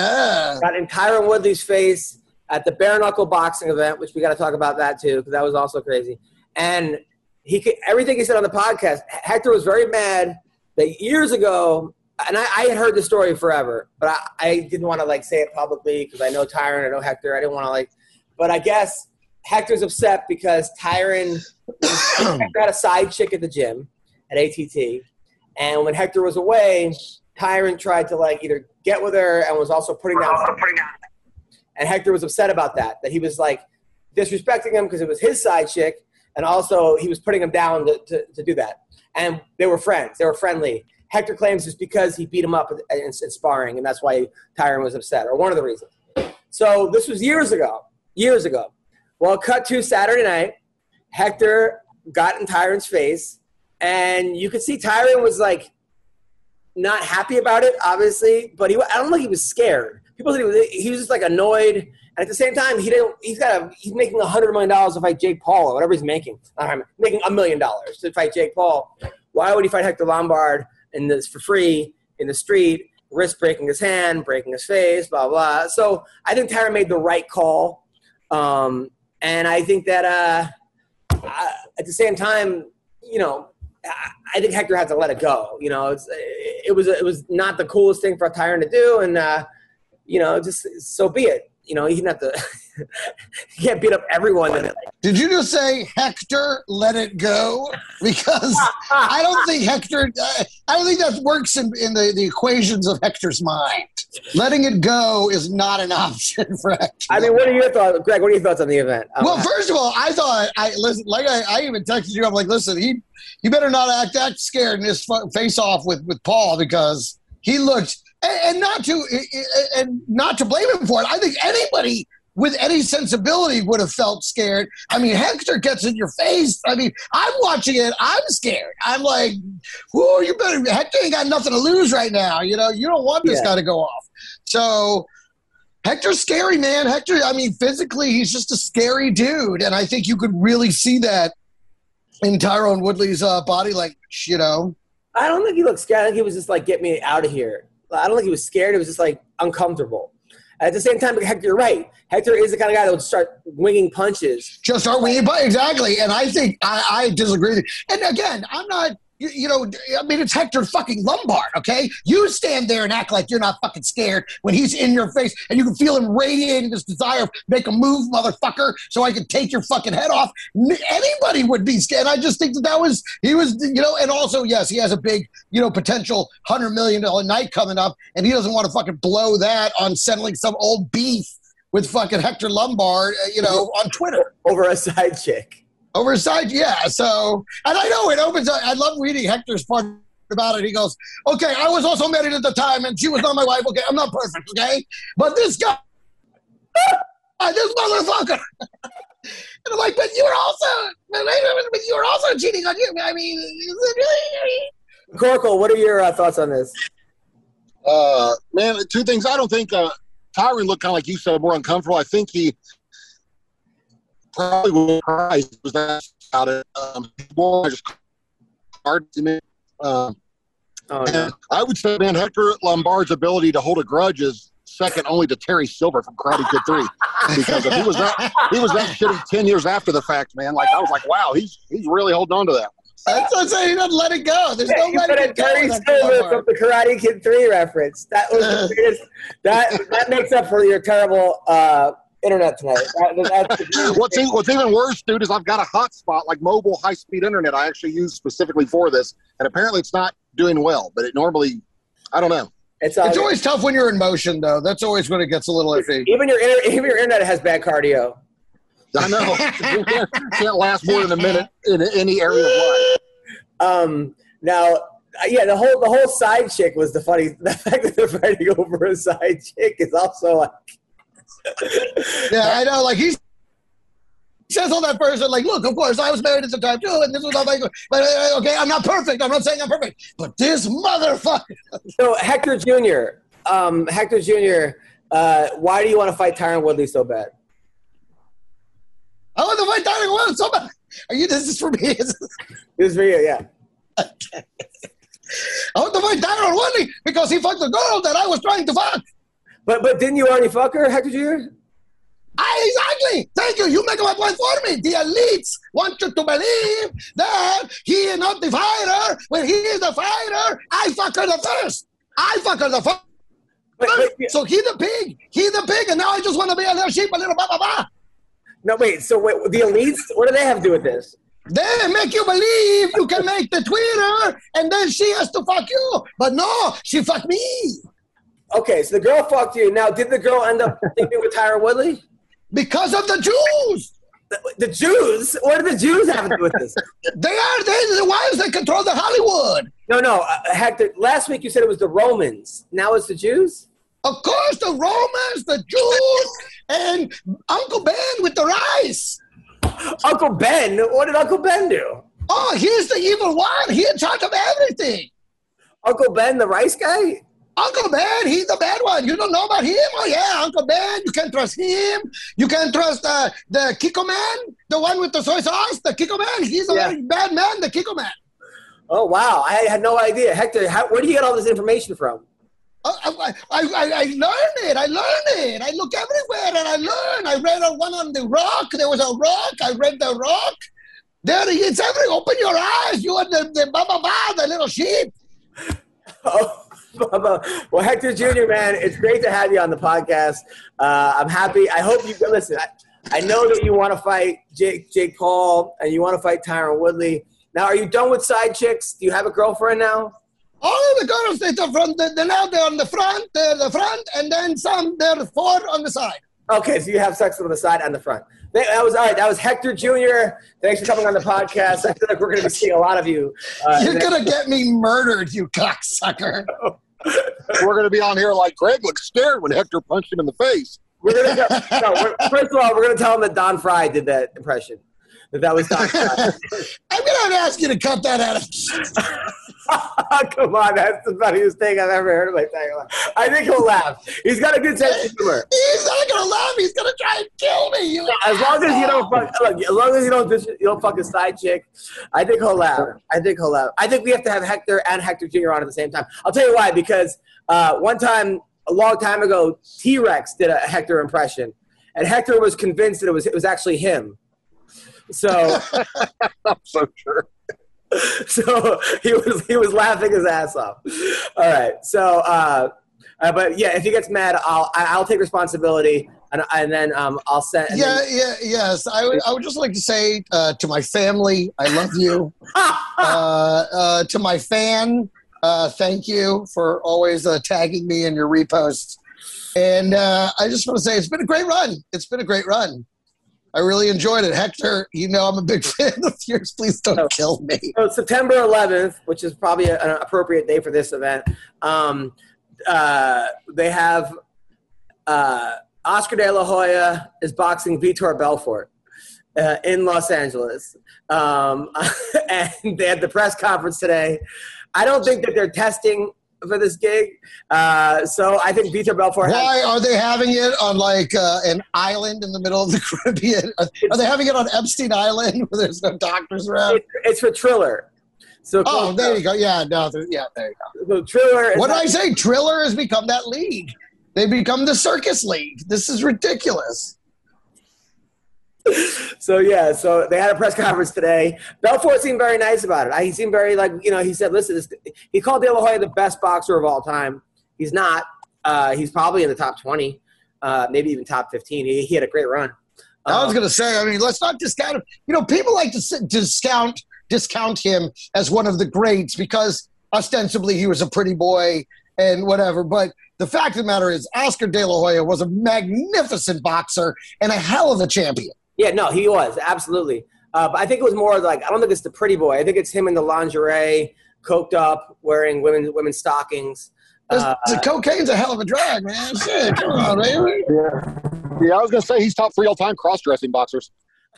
Tyron Woodley's face at the bare knuckle boxing event, which we got to talk about that too, because that was also crazy. And everything he said on the podcast, Hector was very mad that years ago. And I had heard the story forever, but I didn't want to say it publicly because I know Tyron, I know Hector. I didn't want to but I guess Hector's upset because Tyron had a side chick at the gym at ATT, and when Hector was away, Tyron tried to either get with her and was also putting down. And Hector was upset about that he was disrespecting him because it was his side chick, and also he was putting him down to do that. And they were friends. They were friendly. Hector claims it's because he beat him up in sparring, and that's why Tyron was upset, or one of the reasons. So this was years ago. Well, cut to Saturday night, Hector got in Tyron's face, and you could see Tyron was not happy about it, obviously, but I don't think he was scared. People said he was just annoyed, and at the same time, he's making $100 million to fight Jake Paul or whatever he's making. Making $1 million to fight Jake Paul. Why would he fight Hector Lombard for free in the street, risk breaking his hand, breaking his face, blah, blah. So I think Tyron made the right call. And I think that at the same time, I think Hector had to let it go. It was not the coolest thing for Tyron to do. And, just so be it. He didn't have to – he can't beat up everyone. Did you just say Hector let it go? Because I don't think Hector I don't think that works in the equations of Hector's mind. Letting it go is not an option for Hector. I mean, what are your thoughts, Greg? What are your thoughts on the event? Well, first of all, I thought I even texted you. I'm like, listen, he better not act that scared in his face off with Paul, because he looked – and not to blame him for it. I think anybody with any sensibility would have felt scared. I mean, Hector gets in your face. I mean, I'm watching it. I'm scared. I'm like, whoa, you better. Hector ain't got nothing to lose right now. You don't want this guy to go off. So Hector's scary, man. Hector, I mean, physically, he's just a scary dude. And I think you could really see that in Tyron Woodley's body language, I don't think he looked scared. I think he was just get me out of here. I don't think he was scared. It was just uncomfortable. At the same time, Hector, you're right. Hector is the kind of guy that would start winging punches. Just start winging punches, exactly. And I think I disagree. And again, I'm not I mean, it's Hector fucking Lombard, okay? You stand there and act like you're not fucking scared when he's in your face, and you can feel him radiating this desire of make a move, motherfucker, so I can take your fucking head off. Anybody would be scared. I just think he was, and also, yes, he has a big, potential $100 million night coming up, and he doesn't want to fucking blow that on settling some old beef with fucking Hector Lombard, on Twitter. Over a side chick. Over his side, yeah. So, and I know it opens up. I love reading Hector's part about it. He goes, okay, I was also married at the time, and she was not my wife. Okay, I'm not perfect, okay? But this guy, this motherfucker. And I'm like, but you were also cheating on you. I mean, is it really? Corkle, what are your thoughts on this? Man, two things. I don't think Tyron looked kind of like you said, more uncomfortable. I think he probably was surprised about it. More just hard to me. No. I would say, man, Hector Lombard's ability to hold a grudge is second only to Terry Silver from Karate Kid 3. Because if he was that shitty 10 years after the fact, man. Like I was like, wow, he's really holding on to that. That's what I'm saying. He doesn't let it go. There's no letting it go. Terry Silver from the Karate Kid 3 reference. That was the biggest, that makes up for your terrible internet tonight. What's even worse, dude, is I've got a hotspot, like mobile high-speed internet I actually use specifically for this, and apparently it's not doing well, but it normally, I don't know. It's always tough when you're in motion, though. That's always when it gets a little iffy. Even your internet has bad cardio. I know. Can't last more than a minute in any area of life. Now, the whole side chick was the fact that they're fighting over a side chick is also like. Yeah, I know. Like he says on that person, like, look, of course, I was married at the time too, and this was not like, but okay, I'm not perfect. I'm not saying I'm perfect, but this motherfucker. So Hector Jr., why do you want to fight Tyron Woodley so bad? I want to fight Tyron Woodley so bad. This is for me. This is for you, yeah. Okay. I want to fight Tyron Woodley because he fucked the girl that I was trying to fuck. But didn't you already fuck her, Hector Jr.? Exactly. Thank you. You make my point for me. The elites want you to believe that he is not the fighter. When he is the fighter, I fuck her the first. I fuck her the first. So he the pig, and now I just want to be a little sheep, a little blah. No, wait. So the elites, what do they have to do with this? They make you believe you can make the Twitter, and then she has to fuck you. But no, she fucked me. Okay, so the girl fucked you. Now, did the girl end up sleeping with Tyron Woodley? Because of the Jews. The Jews? What do the Jews have to do with this? They're the ones that control the Hollywood. No, Hector, last week you said it was the Romans. Now it's the Jews? Of course, the Romans, the Jews, and Uncle Ben with the rice. Uncle Ben? What did Uncle Ben do? Oh, he's the evil one. He's in charge of everything. Uncle Ben, the rice guy? Uncle Ben, he's the bad one. You don't know about him? Oh, yeah, Uncle Ben. You can trust him. You can trust the Kiko Man, the one with the soy sauce, the Kiko Man. He's a very bad man, the Kiko Man. Oh, wow. I had no idea. Hector, where do you get all this information from? I learned it. I look everywhere and I learn. I read one on the rock. There was a rock. I read the rock. There, it's everywhere. Open your eyes. You are the little sheep. Oh. Well, Hector Jr., man, it's great to have you on the podcast. I'm happy. I hope you listen. I know that you want to fight Jake Paul and you want to fight Tyron Woodley. Now, are you done with side chicks? Do you have a girlfriend now? All of the girls, they're now they're on the front, and then some, they're four on the side. Okay, so you have sex on the side and the front. That was all right. That was Hector Jr. Thanks for coming on the podcast. I feel like we're going to be seeing a lot of you. You're going to get me murdered, you cocksucker. We're going to be on here like Greg looked scared when Hector punched him in the face. First of all, we're going to tell him that Don Fry did that impression. That was Don Fry. I'm going to ask you to cut that out. Come on, that's the funniest thing I've ever heard of my entire life. I think he'll laugh. He's got a good sense of humor. He's not going to laugh. He's going to try and kill me. As long as you don't fuck a side chick, I think he'll laugh. I think we have to have Hector and Hector Jr. on at the same time. I'll tell you why. Because one time, a long time ago, T-Rex did a Hector impression, and Hector was convinced that it was actually him. So I'm so sure. So he was laughing his ass off. All right. So, but yeah, if he gets mad, I'll take responsibility, and then I'll send. Yes. I would just like to say to my family, I love you. To my fan, thank you for always tagging me in your reposts. And I just want to say it's been a great run. I really enjoyed it. Hector, I'm a big fan of yours. Please don't kill me. So September 11th, which is probably an appropriate day for this event, they have Oscar De La Hoya is boxing Vitor Belfort in Los Angeles. And they had the press conference today. I don't think that they're testing for this gig. So I think Vitor Belfort. Why are they having it on like an island in the middle of the Caribbean? Are they having it on Epstein Island where there's no doctors around? It's for Triller. So there you go. Yeah, no, there you go. So Triller. What did I say? Triller has become that league. They become the circus league. This is ridiculous. So they had a press conference today. Belfort seemed very nice about it. He seemed very he said, listen, he called De La Hoya the best boxer of all time. He's not. He's probably in the top 20, maybe even top 15. He had a great run. I was going to say, let's not discount him. People like to discount him as one of the greats because ostensibly he was a pretty boy and whatever. But the fact of the matter is Oscar De La Hoya was a magnificent boxer and a hell of a champion. Yeah, no, he was, absolutely. But I think it was more like, I don't think it's the pretty boy. I think it's him in the lingerie, coked up, wearing women's stockings. The cocaine's a hell of a drug, man. Shit, come on, baby. Yeah, I was going to say he's top 3 all-time cross-dressing boxers.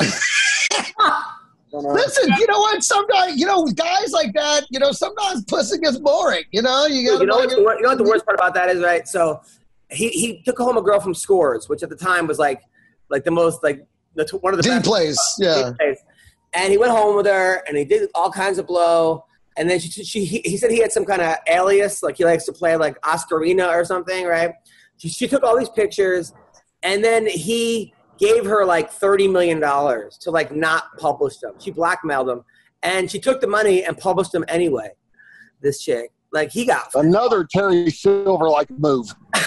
Listen, you know what? Sometimes, guys like that, sometimes pussy gets boring. You know what the worst part about that is, right? So he took home a girl from Scores, which at the time was like the most one of the best plays, yeah. And he went home with her, and he did all kinds of blow. And then he said he had some kind of alias, like he likes to play like Oscarina or something, right? She took all these pictures, and then he gave her like $30 million to like not publish them. She blackmailed him, and she took the money and published them anyway. This chick, like he got another Terry Silver-like move.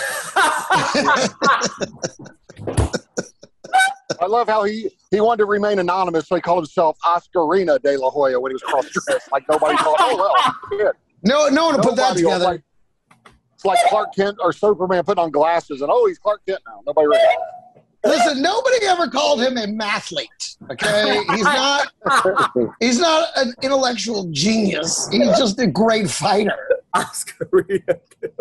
I love how he wanted to remain anonymous, so he called himself Oscarina De La Hoya when he was cross-dressed. Like nobody thought, shit. No one will put that together. It's like Clark Kent or Superman putting on glasses, and he's Clark Kent now. Nobody recognized. Listen, nobody ever called him a mathlete. Okay, he's not an intellectual genius. He's just a great fighter. Oscarina.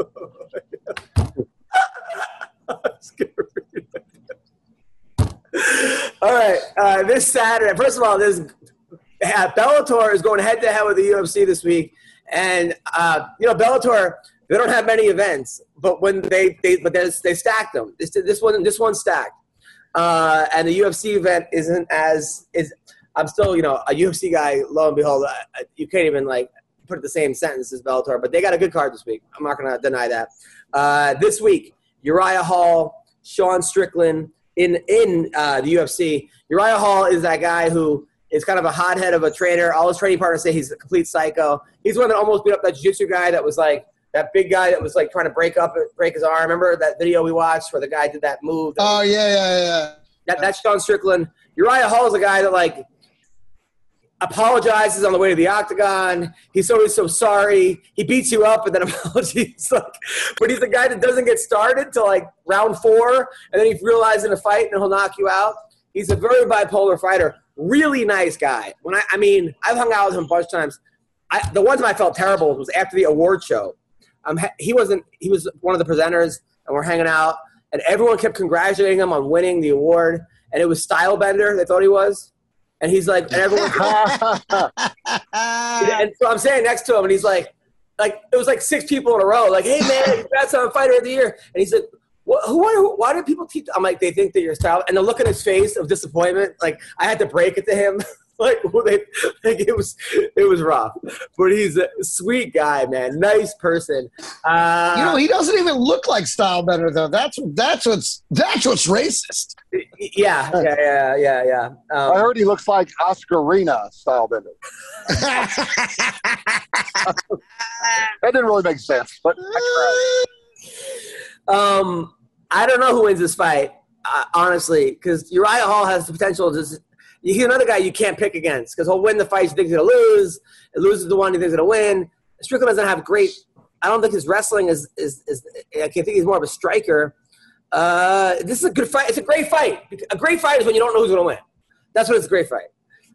All right, this Saturday. First of all, Bellator is going head-to-head with the UFC this week, and Bellator, they don't have many events, but when they stack them. This one's stacked, and the UFC event isn't as is. I'm still a UFC guy. Lo and behold, you can't even put it the same sentence as Bellator, but they got a good card this week. I'm not going to deny that. This week, Uriah Hall, Sean Strickland. In the UFC, Uriah Hall is that guy who is kind of a hothead of a trainer. All his training partners say he's a complete psycho. He's one that almost beat up that jiu-jitsu guy that was that big guy that was trying to break his arm. Remember that video we watched where the guy did that move? Oh, yeah. That's Sean Strickland. Uriah Hall is a guy that apologizes on the way to the octagon. He's always so sorry. He beats you up and then apologizes. But he's the guy that doesn't get started till round 4, and then he realizes in a fight and he'll knock you out. He's a very bipolar fighter. Really nice guy. When I've hung out with him a bunch of times. The one time I felt terrible was after the award show. He was one of the presenters, and we're hanging out, and everyone kept congratulating him on winning the award, and it was Stylebender they thought he was. And he's and everyone, and so I'm standing next to him, and he's it was 6 people in a row, hey man, congrats on Fighter of the Year. And he said, why do people teach? I'm they think that you're style. And the look on his face of disappointment, I had to break it to him. It was rough, but he's a sweet guy, man. Nice person. He doesn't even look like Stylebender though. That's what's racist. Yeah. I heard he looks like Oscarina style Bender. That didn't really make sense, but I tried. I don't know who wins this fight, honestly, because Uriah Hall has the potential to just – he's another guy you can't pick against because he'll win the fight you think he's going to lose. It loses the one he thinks he's going to win. Strickland doesn't have great – I don't think his wrestling is I think he's more of a striker. This is a good fight. It's a great fight. A great fight is when you don't know who's going to win. That's when it's a great fight.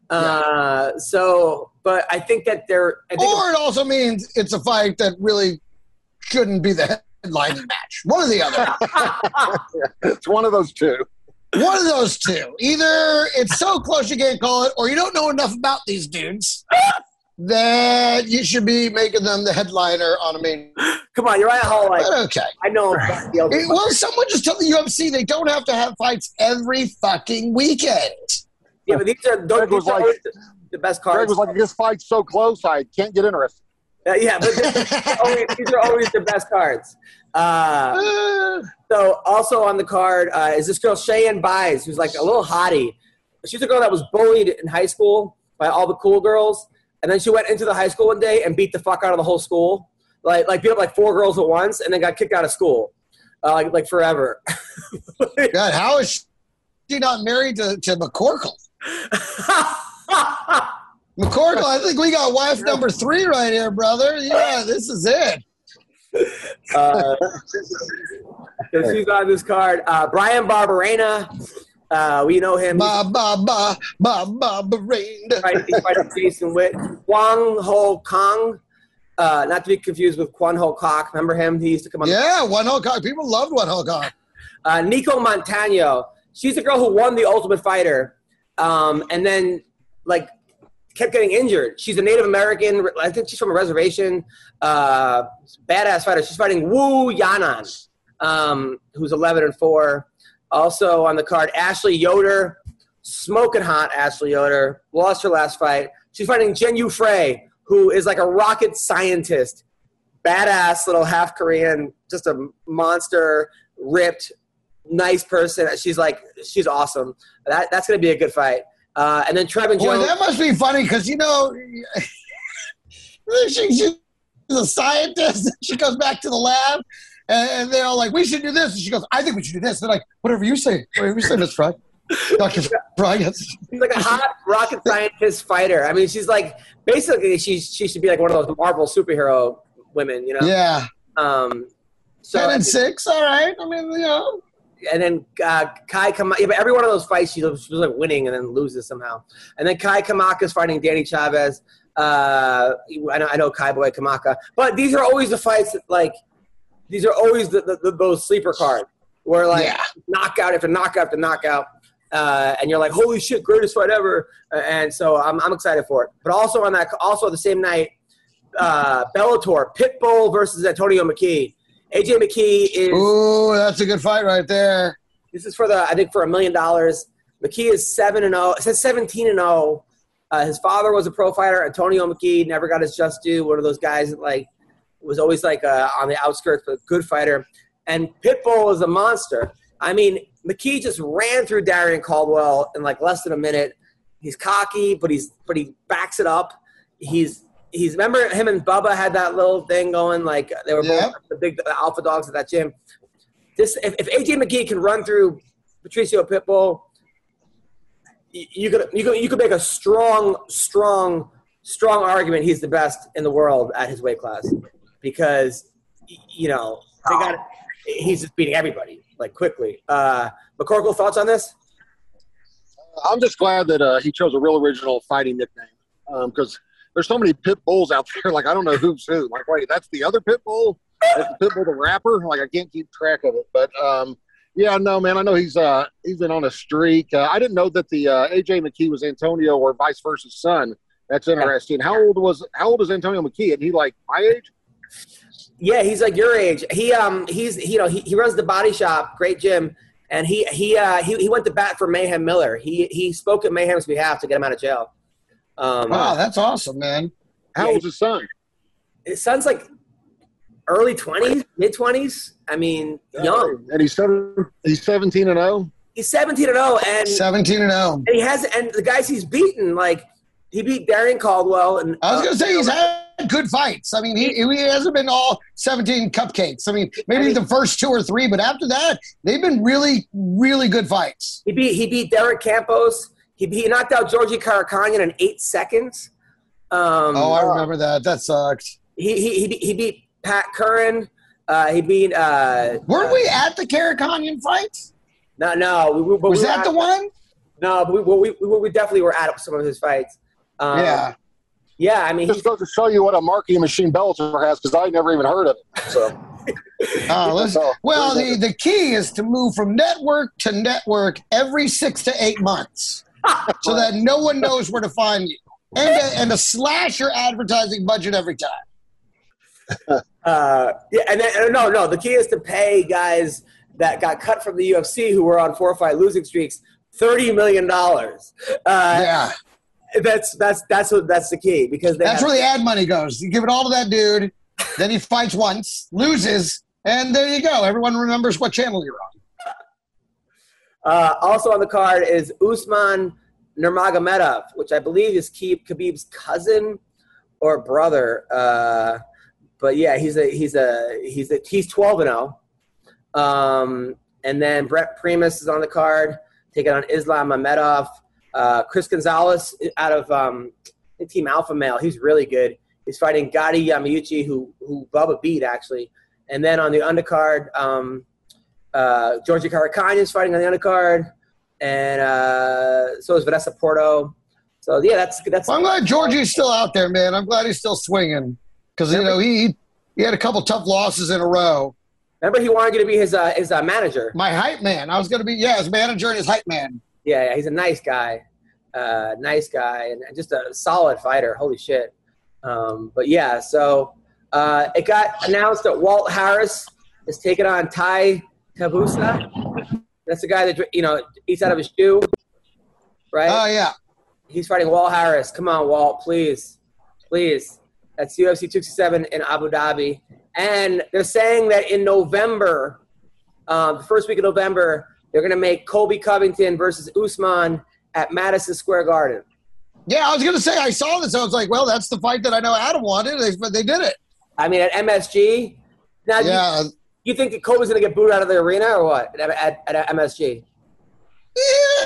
But I think that it also means it's a fight that really shouldn't be the headlining match. One or the other. It's one of those two. One of those two. Either it's so close you can't call it, or you don't know enough about these dudes that you should be making them the headliner on a main. Come on, Uriah Hall. But okay. I know. Well, someone just told the UFC they don't have to have fights every fucking weekend. Yeah, but these are the best cards. Greg was like, this fight's so close, I can't get interested. But these are always the best cards. So also on the card is this girl Cheyenne Buys, who's like a little hottie. She's a girl that was bullied in high school by all the cool girls, and then she went into the high school one day and beat the fuck out of the whole school. Like beat up like 4 girls at once, and then got kicked out of school, like forever. God, how is she not married to McCorkle? McCorkle, I think we got wife number 3 right here, brother. Yeah, this is it. So she's on this card. Brian Barberena. We know him. Barberena. He's fighting Jason Witt. Kwang Ho Kong. Not to be confused with Kwan Ho Kok. Remember him? He used to come on. Yeah, Kwan Ho Kok. People loved Kwan Ho Kok. Nico Montano. She's the girl who won the Ultimate Fighter. And then, kept getting injured. She's a Native American. I think she's from a reservation. Badass fighter. She's fighting Wu Yanan, who's 11-4. Also on the card, Ashley Yoder. Smoking hot Ashley Yoder. Lost her last fight. She's fighting Jen Yu Frey, who is like a rocket scientist. Badass little half Korean, just a monster, ripped, nice person. She's awesome. That's going to be a good fight. And then Trevin Jones. Boy, that must be funny because, she's a scientist. She goes back to the lab, and they're all like, we should do this. And she goes, I think we should do this. They're like, whatever you say. Whatever you say, Miss Fry. Dr. Fry, yes. She's like a hot rocket scientist fighter. I mean, she's like, basically, she should be like one of those Marvel superhero women, Yeah. 10 and 6, all right. I mean, And then Kai Kamaka. Yeah, but every one of those fights, she was like winning and then loses somehow. And then Kai Kamaka is fighting Danny Chavez. I know Kai Boy Kamaka. But these are always the fights that, these are always those sleeper cards where, knockout after knockout after knockout. And you're like, holy shit, greatest fight ever. And so I'm excited for it. But also the same night, Bellator, Pitbull versus Antonio McKee. AJ McKee is. Ooh, that's a good fight right there. This is for $1 million. McKee is 7-0. It says 17-0. His father was a pro fighter. Antonio McKee never got his just due. One of those guys that was always on the outskirts, but a good fighter. And Pitbull is a monster. I mean, McKee just ran through Darian Caldwell in less than a minute. He's cocky, but he backs it up. Remember him and Bubba had that little thing going, they were both the big alpha dogs at that gym. If AJ McKee can run through Patricio Pitbull, you could make a strong argument he's the best in the world at his weight class because he's just beating everybody quickly. McCorkle, thoughts on this? I'm just glad that he chose a real original fighting nickname because there's so many pit bulls out there. I don't know who's who. Wait, that's the other pit bull? That's the pit bull, the rapper? I can't keep track of it. But, no, man, I know he's been on a streak. I didn't know that the AJ McKee was Antonio or vice versa son. That's interesting. How old is Antonio McKee? And he my age? Yeah, he's your age. He runs the Body Shop, great gym, and he went to bat for Mayhem Miller. He spoke at Mayhem's behalf to get him out of jail. Wow, that's awesome, man. How old's his son? His son's early 20s, mid 20s. I mean, young. And he's 17-0. He's 17-0, and 17-0. And he has, and the guys he's beaten, like he beat Darian Caldwell, and I was going to say he's had good fights. I mean, he hasn't been all 17 cupcakes. I mean, maybe the first 2 or 3, but after that, they've been really, really good fights. He beat Derek Campos. He knocked out Georgie Karakhanyan in 8 seconds. I remember that. That sucked. He beat Pat Curran. He beat. Weren't we at the Karakhanyan fights? No. Was that the one? No, but we definitely were at some of his fights. Yeah. Yeah, I mean, just goes to show you what a marketing machine Bellator has, because I never even heard of it. So, the key is to move from network to network every 6 to 8 months, so that no one knows where to find you, and to slash your advertising budget every time. And then no. The key is to pay guys that got cut from the UFC who were on 4 or 5 losing streaks $30 million. Yeah. That's the key, because that's where the ad money goes. You give it all to that dude, then he fights once, loses, and there you go. Everyone remembers what channel you're on. Also on the card is Usman Nurmagomedov, which I believe is Khabib's cousin or brother. But yeah, he's 12-0. And then Brett Primus is on the card, taking on Islam Mamedov. Chris Gonzalez out of Team Alpha Male. He's really good. He's fighting Gadi Yamauchi, who Bubba beat, actually. And then on the undercard, Georgie Karakhanyan is fighting on the undercard. And so is Vanessa Porto. So, yeah, that's. Well, I'm glad Georgie's still out there, man. I'm glad he's still swinging. Because, he had a couple tough losses in a row. Remember, he wanted you to be his manager. My hype man. I was going to be, his manager and his hype man. Yeah, he's a nice guy. And just a solid fighter. Holy shit. But yeah, so it got announced that Walt Harris is taking on Tai Tabusa. That's the guy that eats out of his shoe, right? Oh yeah. He's fighting Walt Harris. Come on, Walt, please. That's UFC 267 in Abu Dhabi, and they're saying that in November, the first week of November, they're going to make Colby Covington versus Usman at Madison Square Garden. Yeah, I was going to say, I saw this. I was like, well, that's the fight that I know Adam wanted, but they did it. I mean, at MSG. Now, yeah. You think that Colby's going to get booed out of the arena or what at MSG? Yeah.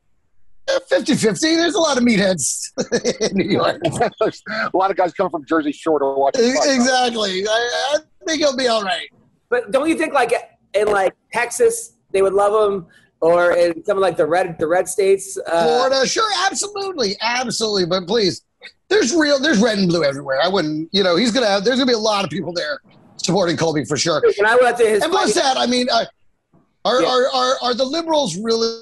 50-50. There's a lot of meatheads in New York. A lot of guys come from Jersey Shore to watch. Exactly. I think he'll be all right. But don't you think, like, in Texas, they would love him, or in some of the red states? Florida, sure, absolutely. But please, there's red and blue everywhere. I wouldn't, there's gonna be a lot of people there supporting Colby for sure. When I went to his and plus that, I mean, are the liberals really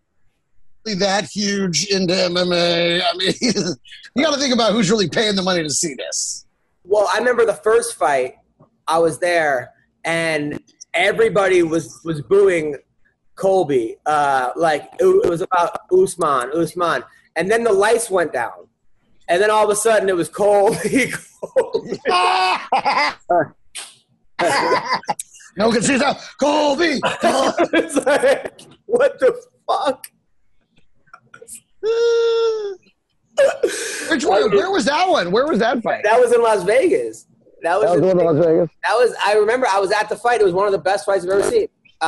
that huge into MMA? I mean, you got to think about who's really paying the money to see this. Well, I remember the first fight. I was there, and everybody was booing Colby. It was about Usman. And then the lights went down. And then all of a sudden it was Colby. No one can see that. Colby! It's like, what the fuck? Which one? Where was that one? Where was that fight? That was in Las Vegas. That was in Las Vegas. I remember I was at the fight. It was one of the best fights I've ever seen.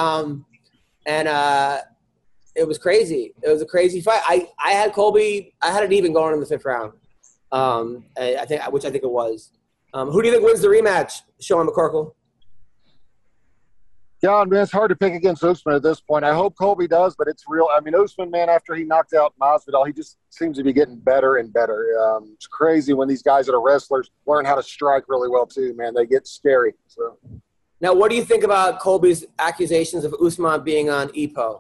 It was crazy. It was a crazy fight. I had Colby. I had it even going in the 5th round. I think it was. Who do you think wins the rematch, Sean McCorkle? Yeah, man, it's hard to pick against Usman at this point. I hope Colby does, but it's real. I mean, Usman, man, after he knocked out Masvidal, he just seems to be getting better and better. It's crazy when these guys that are wrestlers learn how to strike really well too, man. They get scary. So. Now, what do you think about Colby's accusations of Usman being on EPO?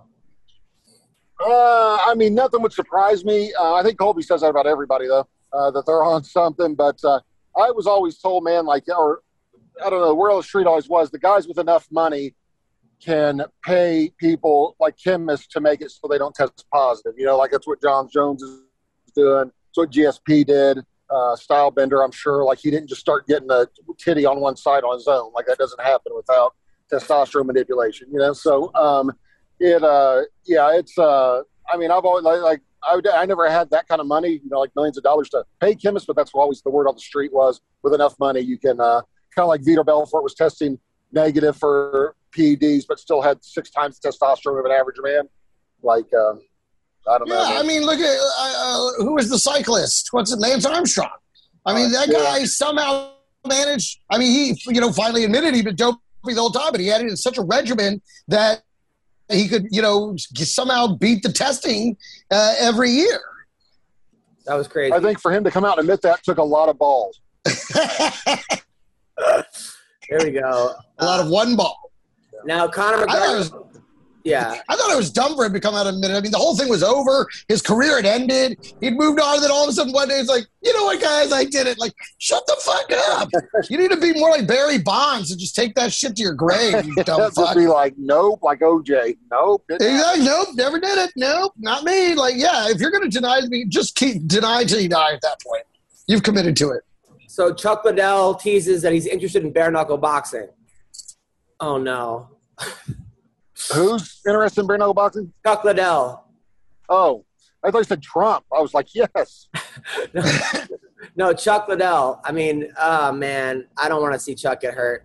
I mean, nothing would surprise me. I think Colby says that about everybody, though, that they're on something. But I was always told, man, or I don't know, where the street always was, the guys with enough money can pay people like chemists to make it so they don't test positive. That's what John Jones is doing. That's what GSP did. Stylebender, I'm sure, he didn't just start getting a titty on one side on his own. That doesn't happen without testosterone manipulation, So It's I mean, I've always I never had that kind of money, you know, like millions of dollars to pay chemists, but that's always the word on the street was with enough money you can kind of like Vitor Belfort was testing negative for PEDs, but still had 6 times the testosterone of an average man. Like, I don't know. Yeah, I mean, look at who was the cyclist? What's it, Lance Armstrong? I mean, that guy somehow managed. I mean, he finally admitted he'd been doping the whole time, but he had it in such a regimen that he could, somehow beat the testing every year. That was crazy. I think for him to come out and admit that took a lot of balls. There we go. A lot of one ball. Now, Conor McGregor. I thought it was dumb for him to come out and admit it. I mean, the whole thing was over. His career had ended. He'd moved on. And then all of a sudden one day he's like, you know what, guys, I did it. Like, shut the fuck up. You need to be more like Barry Bonds and just take that shit to your grave, you dumb fuck. Just be like, nope, like OJ. Nope. Exactly. Nope, never did it. Nope, not me. Like, yeah, if you're going to deny me, just keep deny till you die at that point. You've committed to it. So Chuck Liddell teases that he's interested in bare knuckle boxing. Oh, no. Who's interested in bare knuckle boxing? Chuck Liddell. Oh, I thought you said Trump. I was like, yes. No, Chuck Liddell. I mean, man, I don't want to see Chuck get hurt.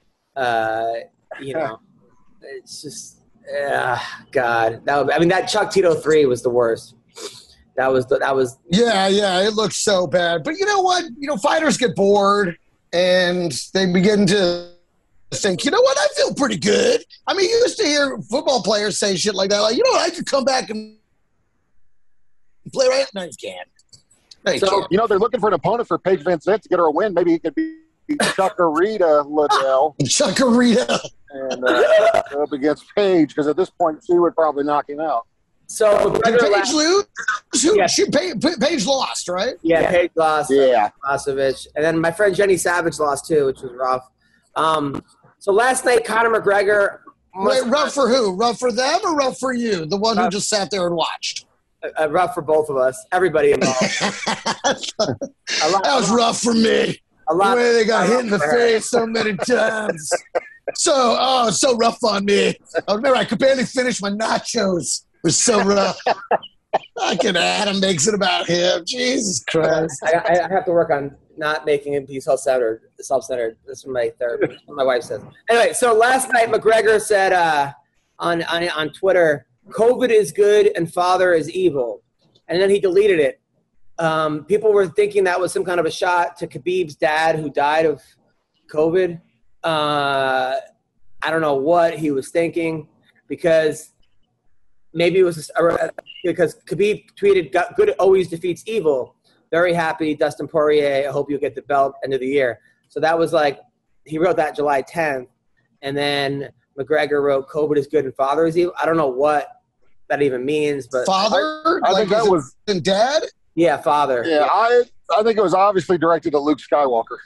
It's just, God. That Chuck Tito 3 was the worst. That was. Yeah, it looks so bad. But you know what? Fighters get bored and they begin to think, you know what? I feel pretty good. I mean, you used to hear football players say shit like that. Like, I could come back and play right now. You can't. So, they're looking for an opponent for Paige Van Zandt to get her a win. Maybe he could be Chuckarita Liddell. Chuckarita. And up against Paige, because at this point, she would probably knock him out. So did Paige lose? Paige lost, right? Yeah, Paige lost. Yeah. Milosevic. And then my friend Jenny Savage lost too, which was rough. So last night, Conor McGregor. Wait, rough for who? Rough for them or rough for you? The one who just sat there and watched. Rough for both of us. Everybody involved. That was rough for me. The way they got hit in the face so many times. So rough on me. I remember I could barely finish my nachos. It was so rough. Fucking Adam makes it about him. Jesus Christ. I have to work on not making him be self-centered. This is my therapist. My wife says. Anyway, so last night McGregor said on Twitter, COVID is good and father is evil. And then he deleted it. People were thinking that was some kind of a shot to Khabib's dad who died of COVID. I don't know what he was thinking because maybe it was because Khabib tweeted, "Good always defeats evil. Very happy, Dustin Poirier. I hope you'll get the belt end of the year." So that was like, he wrote that July 10th. And then McGregor wrote, "COVID is good and father is evil." I don't know what that even means, but father? I think that was dad? Yeah, father. Yeah, I think it was obviously directed at Luke Skywalker.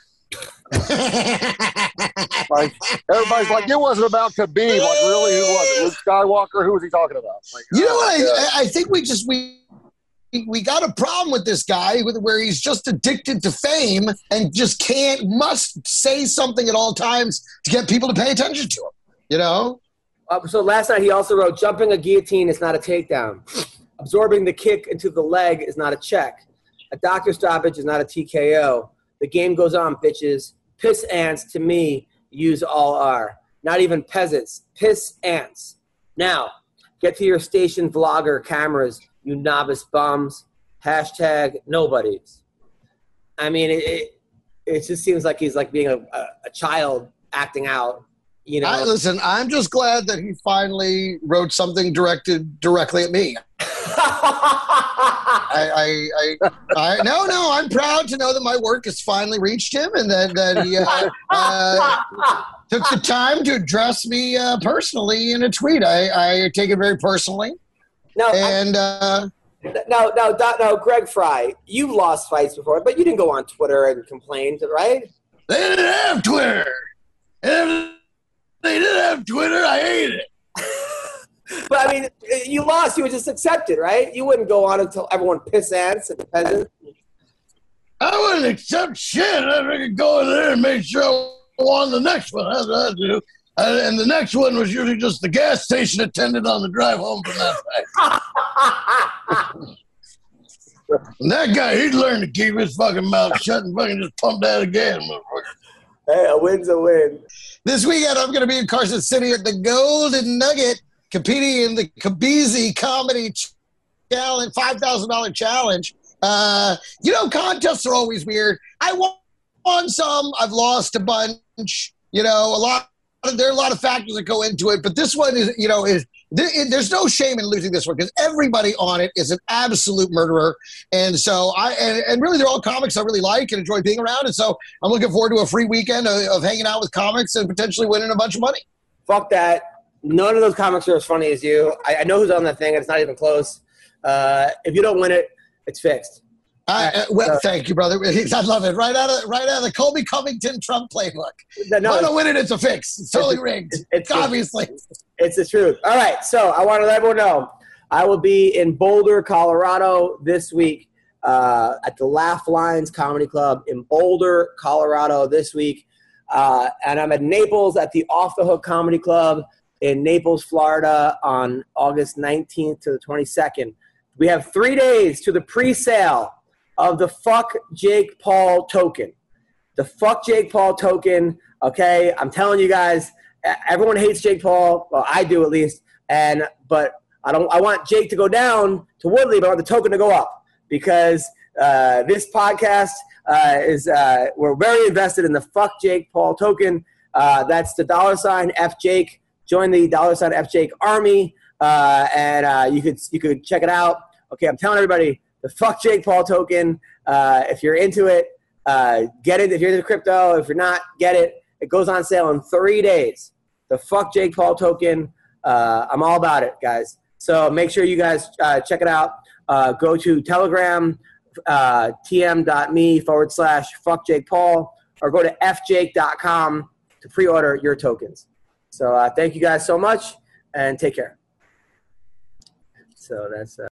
Like, everybody's like, it wasn't about Khabib. Like, really, who was it? Luke Skywalker? Who was he talking about? Like, you know what? I think we got a problem with this guy where he's just addicted to fame and just must say something at all times to get people to pay attention to him. So last night he also wrote, "Jumping a guillotine is not a takedown. Absorbing the kick into the leg is not a check. A doctor stoppage is not a TKO. The game goes on, bitches. Piss ants, to me, use all are. Not even peasants. Piss ants. Now, get to your station vlogger cameras, you novice bums. Hashtag nobodies." I mean, it just seems like he's like being a child acting out. Listen, I'm just glad that he finally wrote something directed directly at me. No, I'm proud to know that my work has finally reached him and that he took the time to address me personally in a tweet. I take it very personally. Now, Greg Fry, you've lost fights before, but you didn't go on Twitter and complain, right? They didn't have Twitter. They didn't have Twitter. I hate it. But, I mean, you lost. You would just accept it, right? You wouldn't go on until everyone piss ants and peasants. I wouldn't accept shit. I'd go in there and make sure I won the next one. That's what I do. And the next one was usually just the gas station attendant on the drive home from that fight. And that guy, he'd learn to keep his fucking mouth shut and fucking just pump that again, motherfucker. Hey, a win's a win. This weekend, I'm going to be in Carson City at the Golden Nugget, competing in the Kabizi Comedy Challenge, $5,000 challenge. Contests are always weird. I won some. I've lost a bunch. There are a lot of factors that go into it. But this one there's no shame in losing this one because everybody on it is an absolute murderer. And so and really they're all comics I really like and enjoy being around. And so I'm looking forward to a free weekend of hanging out with comics and potentially winning a bunch of money. Fuck that. None of those comics are as funny as you. I know who's on that thing, and it's not even close. If you don't win it, it's fixed. Thank you, brother. I love it. Right out of the Colby Covington Trump playbook. If I don't win it, it's a fix. It's totally rigged. Obviously. It's the truth. All right, so I want to let everyone know I will be in Boulder, Colorado this week at the Laugh Lines Comedy Club in Boulder, Colorado this week. And I'm at Naples at the Off the Hook Comedy Club in Naples, Florida on August 19th to the 22nd. We have 3 days to the pre-sale of the Fuck Jake Paul token. The Fuck Jake Paul token, okay? I'm telling you guys, everyone hates Jake Paul. Well, I do at least. But I want Jake to go down to Woodley, but I want the token to go up because this podcast we're very invested in the Fuck Jake Paul token. That's the $FJake. Join the $FJake army, and you could check it out. Okay, I'm telling everybody, the Fuck Jake Paul token. If you're into it, get it. If you're into crypto, if you're not, get it. It goes on sale in 3 days. The Fuck Jake Paul token. I'm all about it, guys. So make sure you guys check it out. Go to Telegram, tm.me/Fuck Jake Paul, or go to fjake.com to pre-order your tokens. So thank you guys so much, and take care. So that's